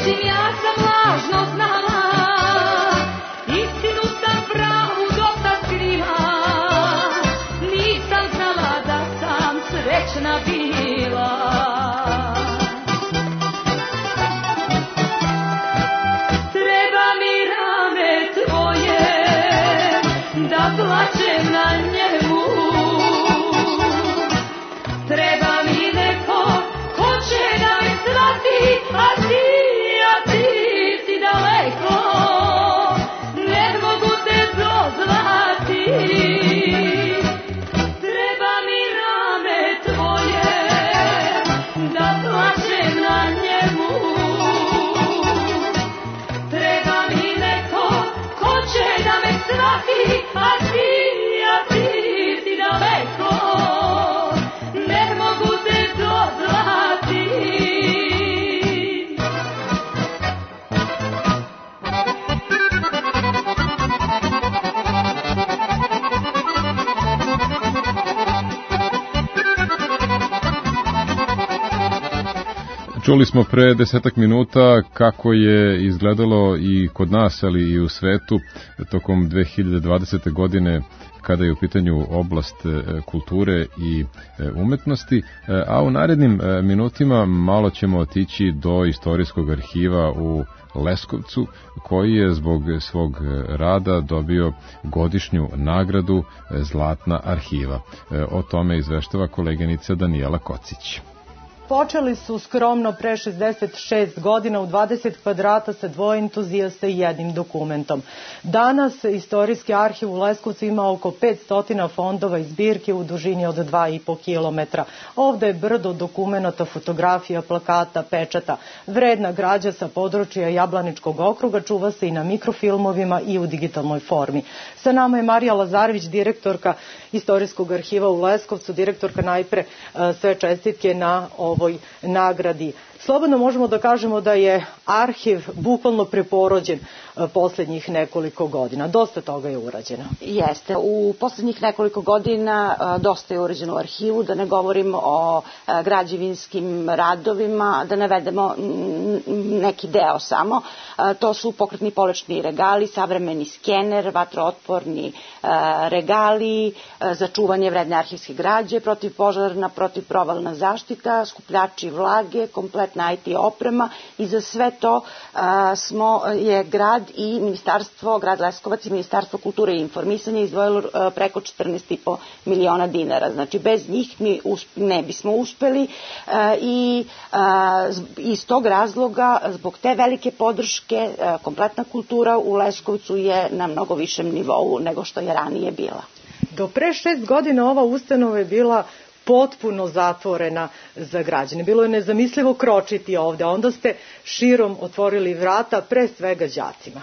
Međutim ja sam lažno znala, istinu sam pravu dosta skrila, nisam znala da sam srećna bila. Treba mi rame tvoje, da plačem na njemu, treba mi neko ko će da me shvati, a ti si daleko, ne mogu te dozvati. Treba mi rame tvoje, da plačem na njemu, treba mi neko ko će da me shvati, a ti si daleko, ne mogu te dozvati. Čuli smo pre 10 minuta kako je izgledalo i kod nas, ali i u svetu tokom 2020. godine kada je u pitanju oblast kulture i umetnosti, a u narednim minutima malo ćemo otići do istorijskog arhiva u Leskovcu, koji je zbog svog rada dobio godišnju nagradu Zlatna arhiva. O tome izveštava koleginica Danijela Kocić. Počeli su skromno pre 66 godina u 20 kvadrata sa 2 entuzijasta i jednim dokumentom. Danas istorijski arhiv u Leskovcu ima oko 500 fondova i zbirke u dužini od 2,5 km. Ovde je brdo dokumenta, fotografija, plakata, pečata. Vredna građa sa područja Jablaničkog okruga čuva se i na mikrofilmovima i u digitalnoj formi. Sa nama je Marija Lazarević, direktorka Istorijskog arhiva u Leskovcu. Direktorka, najpre sve čestitke na ovoj nagradi. Slobodno možemo da kažemo da je arhiv bukvalno preporođen poslednjih nekoliko godina. Dosta toga je urađeno. Jeste. U poslednjih nekoliko godina dosta je urađeno u arhivu, da ne govorim o građevinskim radovima, da navedemo neki deo samo. To su pokretni polečni regali, savremeni skener, vatrootporni regali, za čuvanje vredne arhivske građe, protivpožarna, protivprovalna zaštita, skupljači vlage, kompletna IT oprema i za sve to je grad i ministarstvo, grad Leskovac i Ministarstvo kulture i informisanja izdvojilo preko 14,5 miliona dinara. Znači, bez njih mi ne bismo uspeli i iz tog razloga, zbog te velike podrške, kompletna kultura u Leskovcu je na mnogo višem nivou nego što je ranije bila. Do pre 6 godina ova ustanova je bila potpuno zatvorena za građane. Bilo je nezamislivo kročiti ovde, a onda ste širom otvorili vrata pre svega đacima.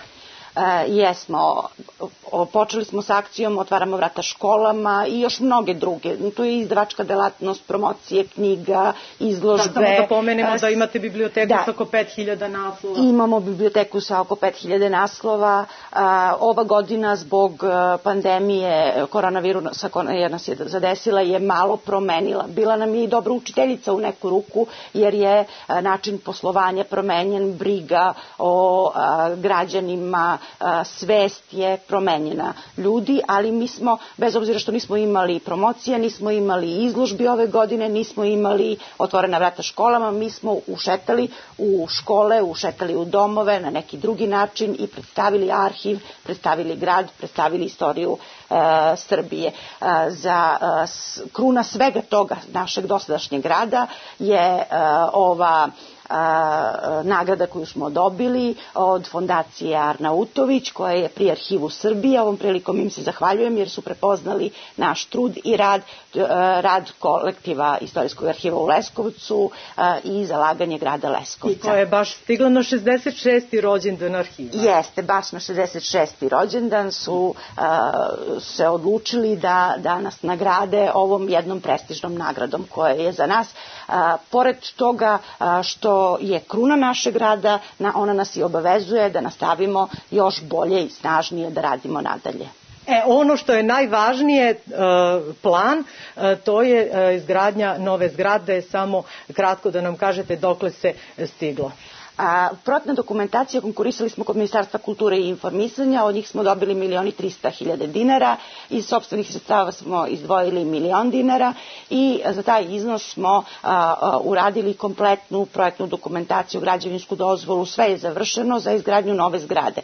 Jesmo, počeli smo s akcijom Otvaramo vrata školama i još mnoge druge. Tu je izdavačka delatnost, promocije knjiga, izložbe. Da, samo da pomenemo da imate biblioteku sa oko 5000 naslova. Imamo biblioteku sa oko 5000 naslova. Ova godina zbog pandemije koronavirusa koja nas je zadesila je malo promenila. Bila nam je i dobra učiteljica u neku ruku, jer je način poslovanja promenjen, briga o građanima, svest je promenjena ljudi, ali mi smo, bez obzira što nismo imali promocije, nismo imali izložbi ove godine, nismo imali otvorena vrata školama, mi smo ušetali u škole, ušetali u domove na neki drugi način i predstavili arhiv, predstavili grad, predstavili istoriju Srbije. Za kruna svega toga našeg dosadašnjeg rada je ova nagrada koju smo dobili od fondacije Arnautović, koja je pri Arhivu Srbije. Ovom prilikom im se zahvaljujem jer su prepoznali naš trud i rad kolektiva Istorijskog arhiva u Leskovcu i zalaganje grada Leskovca. I koja je baš stigla na 66. rođendan arhiva. Jeste, baš na 66. rođendan su se odlučili da nas nagrade ovom jednom prestižnom nagradom koja je za nas, pored toga što je kruna našeg rada, ona nas i obavezuje da nastavimo još bolje i snažnije da radimo nadalje. Ono što je najvažnije, plan, to je izgradnja nove zgrade. Samo kratko da nam kažete dokle se stiglo. Projektna dokumentacija, konkurisali smo kod Ministarstva kulture i informisanja, od njih smo dobili 1.300.000 dinara, iz sopstvenih sredstava smo izdvojili 1.000.000 dinara i za taj iznos smo uradili kompletnu projektnu dokumentaciju, građevinsku dozvolu, sve je završeno za izgradnju nove zgrade.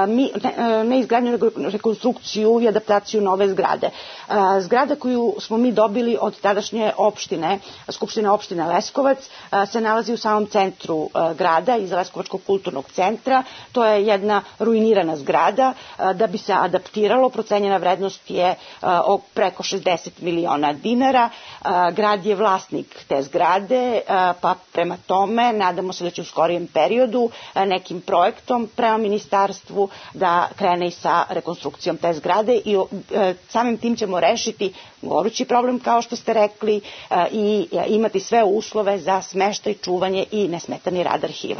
Ne izgradnju, nego rekonstrukciju i adaptaciju nove zgrade. Zgrada koju smo mi dobili od tadašnje opštine, Skupštine opštine Leskovac, se nalazi u samom centru grada, iza Leskovačkog kulturnog centra. To je jedna ruinirana zgrada. Da bi se adaptiralo, procenjena vrednost je preko 60 miliona dinara. Grad je vlasnik te zgrade, pa prema tome nadamo se da će u skorijem periodu nekim projektom prema ministarstvu da krene i sa rekonstrukcijom te zgrade i samim tim ćemo rešiti gorući problem, kao što ste rekli, i imati sve uslove za smeštaj, čuvanje i nesmetani rad arhiva.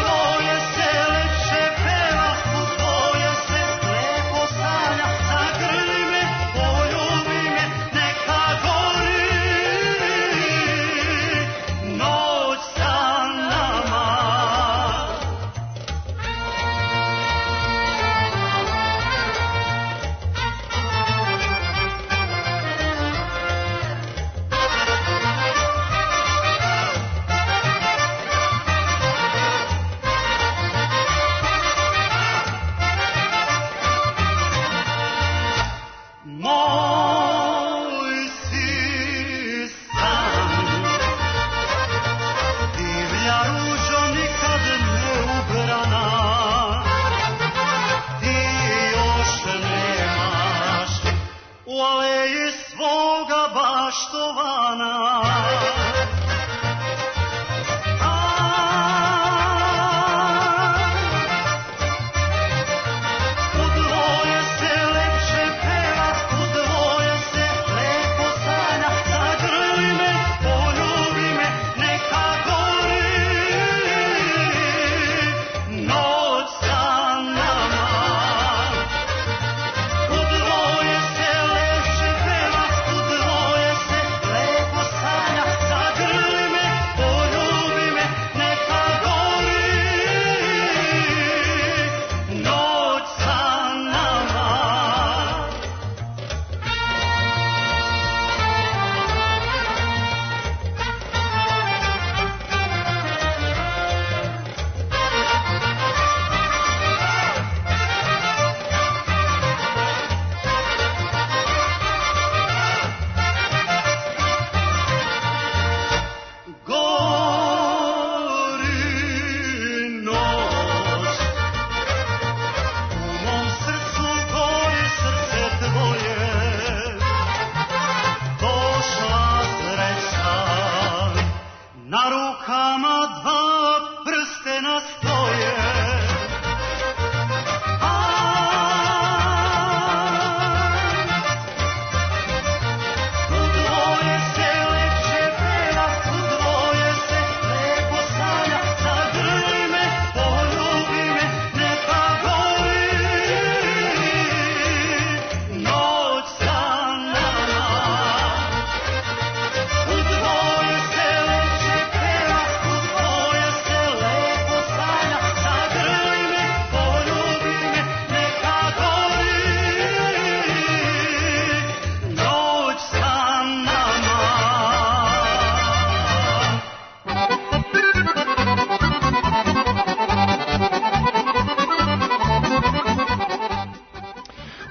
Zagrli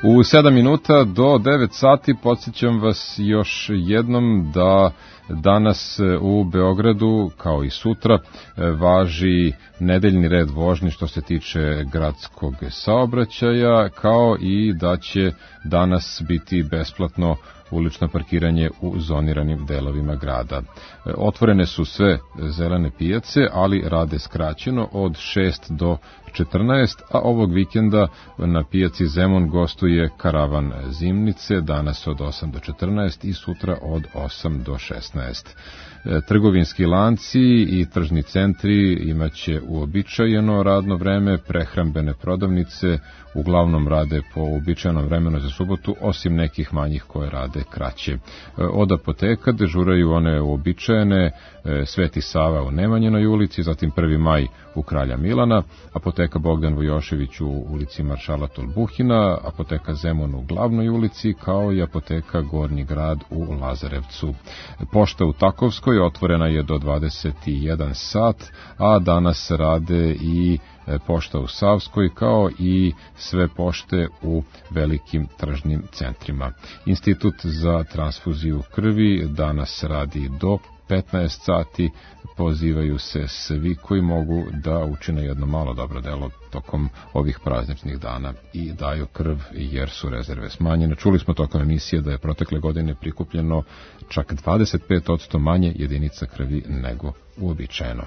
U 7 minuta do 9 sati podsjećam vas još jednom da danas u Beogradu, kao i sutra, važi nedeljni red vožnje što se tiče gradskog saobraćaja, kao i da će danas biti besplatno ulično parkiranje u zoniranim delovima grada. Otvorene su sve zelene pijace, ali rade skraćeno od 6 do 14, a ovog vikenda na pijaci Zemun gostuje karavan zimnice, danas od 8 do 14 i sutra od 8 do 16. Trgovinski lanci i tržni centri imaće uobičajeno radno vreme, prehrambene prodavnice uglavnom rade po uobičajenom vremenu za subotu, osim nekih manjih koje rade kraće. Od apoteka dežuraju one uobičajene, Sveti Sava u Nemanjinoj ulici, zatim 1. maj u Kralja Milana, apoteka Bogdan Vojošević u ulici Maršala Tolbuhina, apoteka Zemun u Glavnoj ulici, kao i apoteka Gornji grad u Lazarevcu. Pošta u Takovskoj otvorena je do 21 sat, a danas rade i pošta u Savskoj, kao i sve pošte u velikim tržnim centrima. Institut za transfuziju krvi danas radi do 15 sati, pozivaju se svi koji mogu da učine jedno malo dobro delo tokom ovih prazničnih dana i daju krv jer su rezerve smanjene. Čuli smo tokom emisije da je protekle godine prikupljeno čak 25% manje jedinica krvi nego uobičajeno.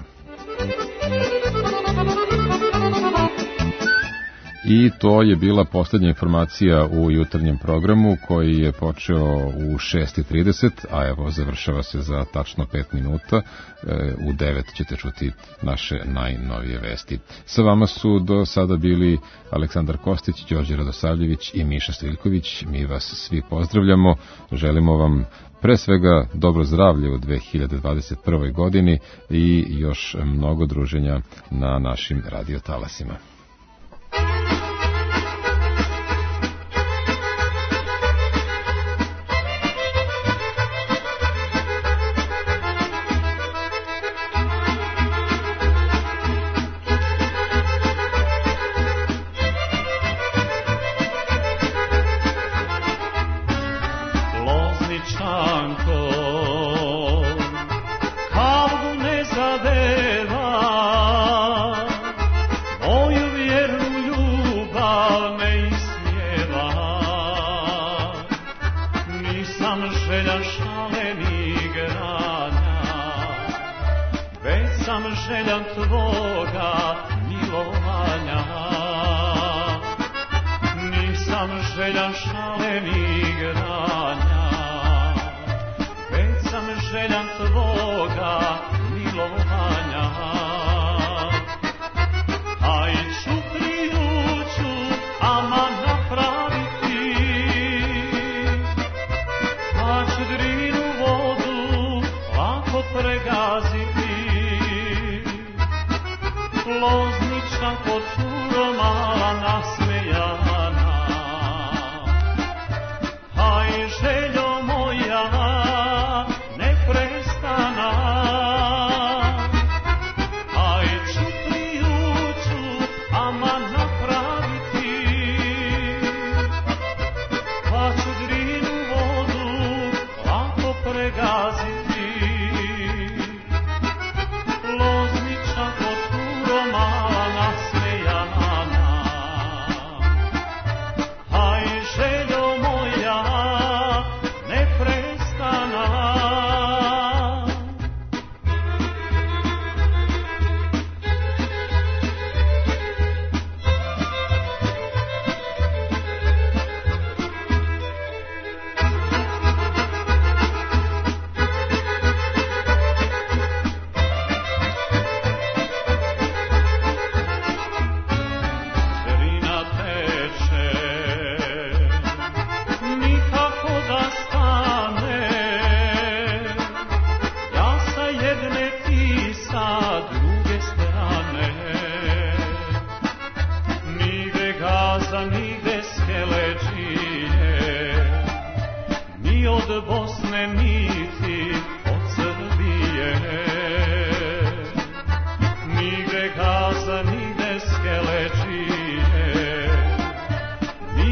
I to je bila posljednja informacija u jutarnjem programu koji je počeo u 6:30, a evo završava se za tačno 5 minuta. U 9 ćete čuti naše najnovije vesti. Sa vama su do sada bili Aleksandar Kostić, Đorđe Radosavljević i Miša Sviljković. Mi vas svi pozdravljamo, želimo vam pre svega dobro zdravlje u 2021. godini i još mnogo druženja na našim radiotalasima.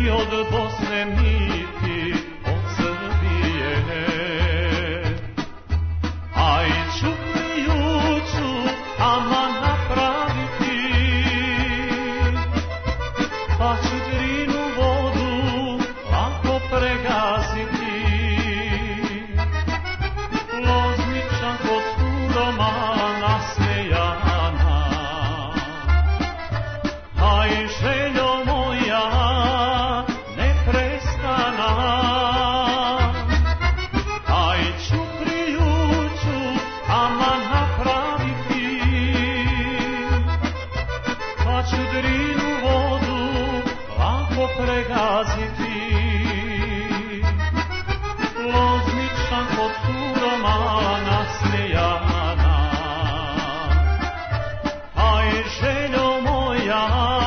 niti od Bosne, niti od Srbije. Aj čupljuću, ama napraviti, pa ću Drinu vodu lako pregaziti. Lozničan kod Suroma nasmejana, aj željo moja neprestana, aj čuprijuću, ama napraviti, pa ću Drinu vodu lako pregaziti. Lozničan kod Suroma nasmejana, aj željo moja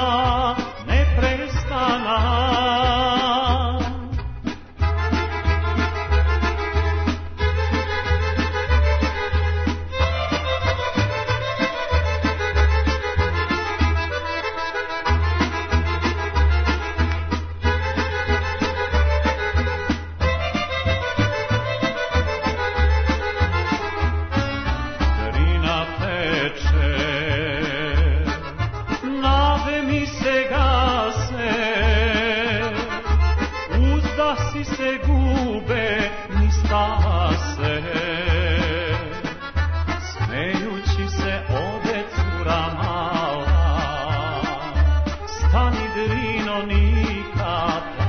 neprestana. Drina teče, nade mi se gase, uzdasi se gube ni stase. Smejući se ode cura mala, stani Drino nikad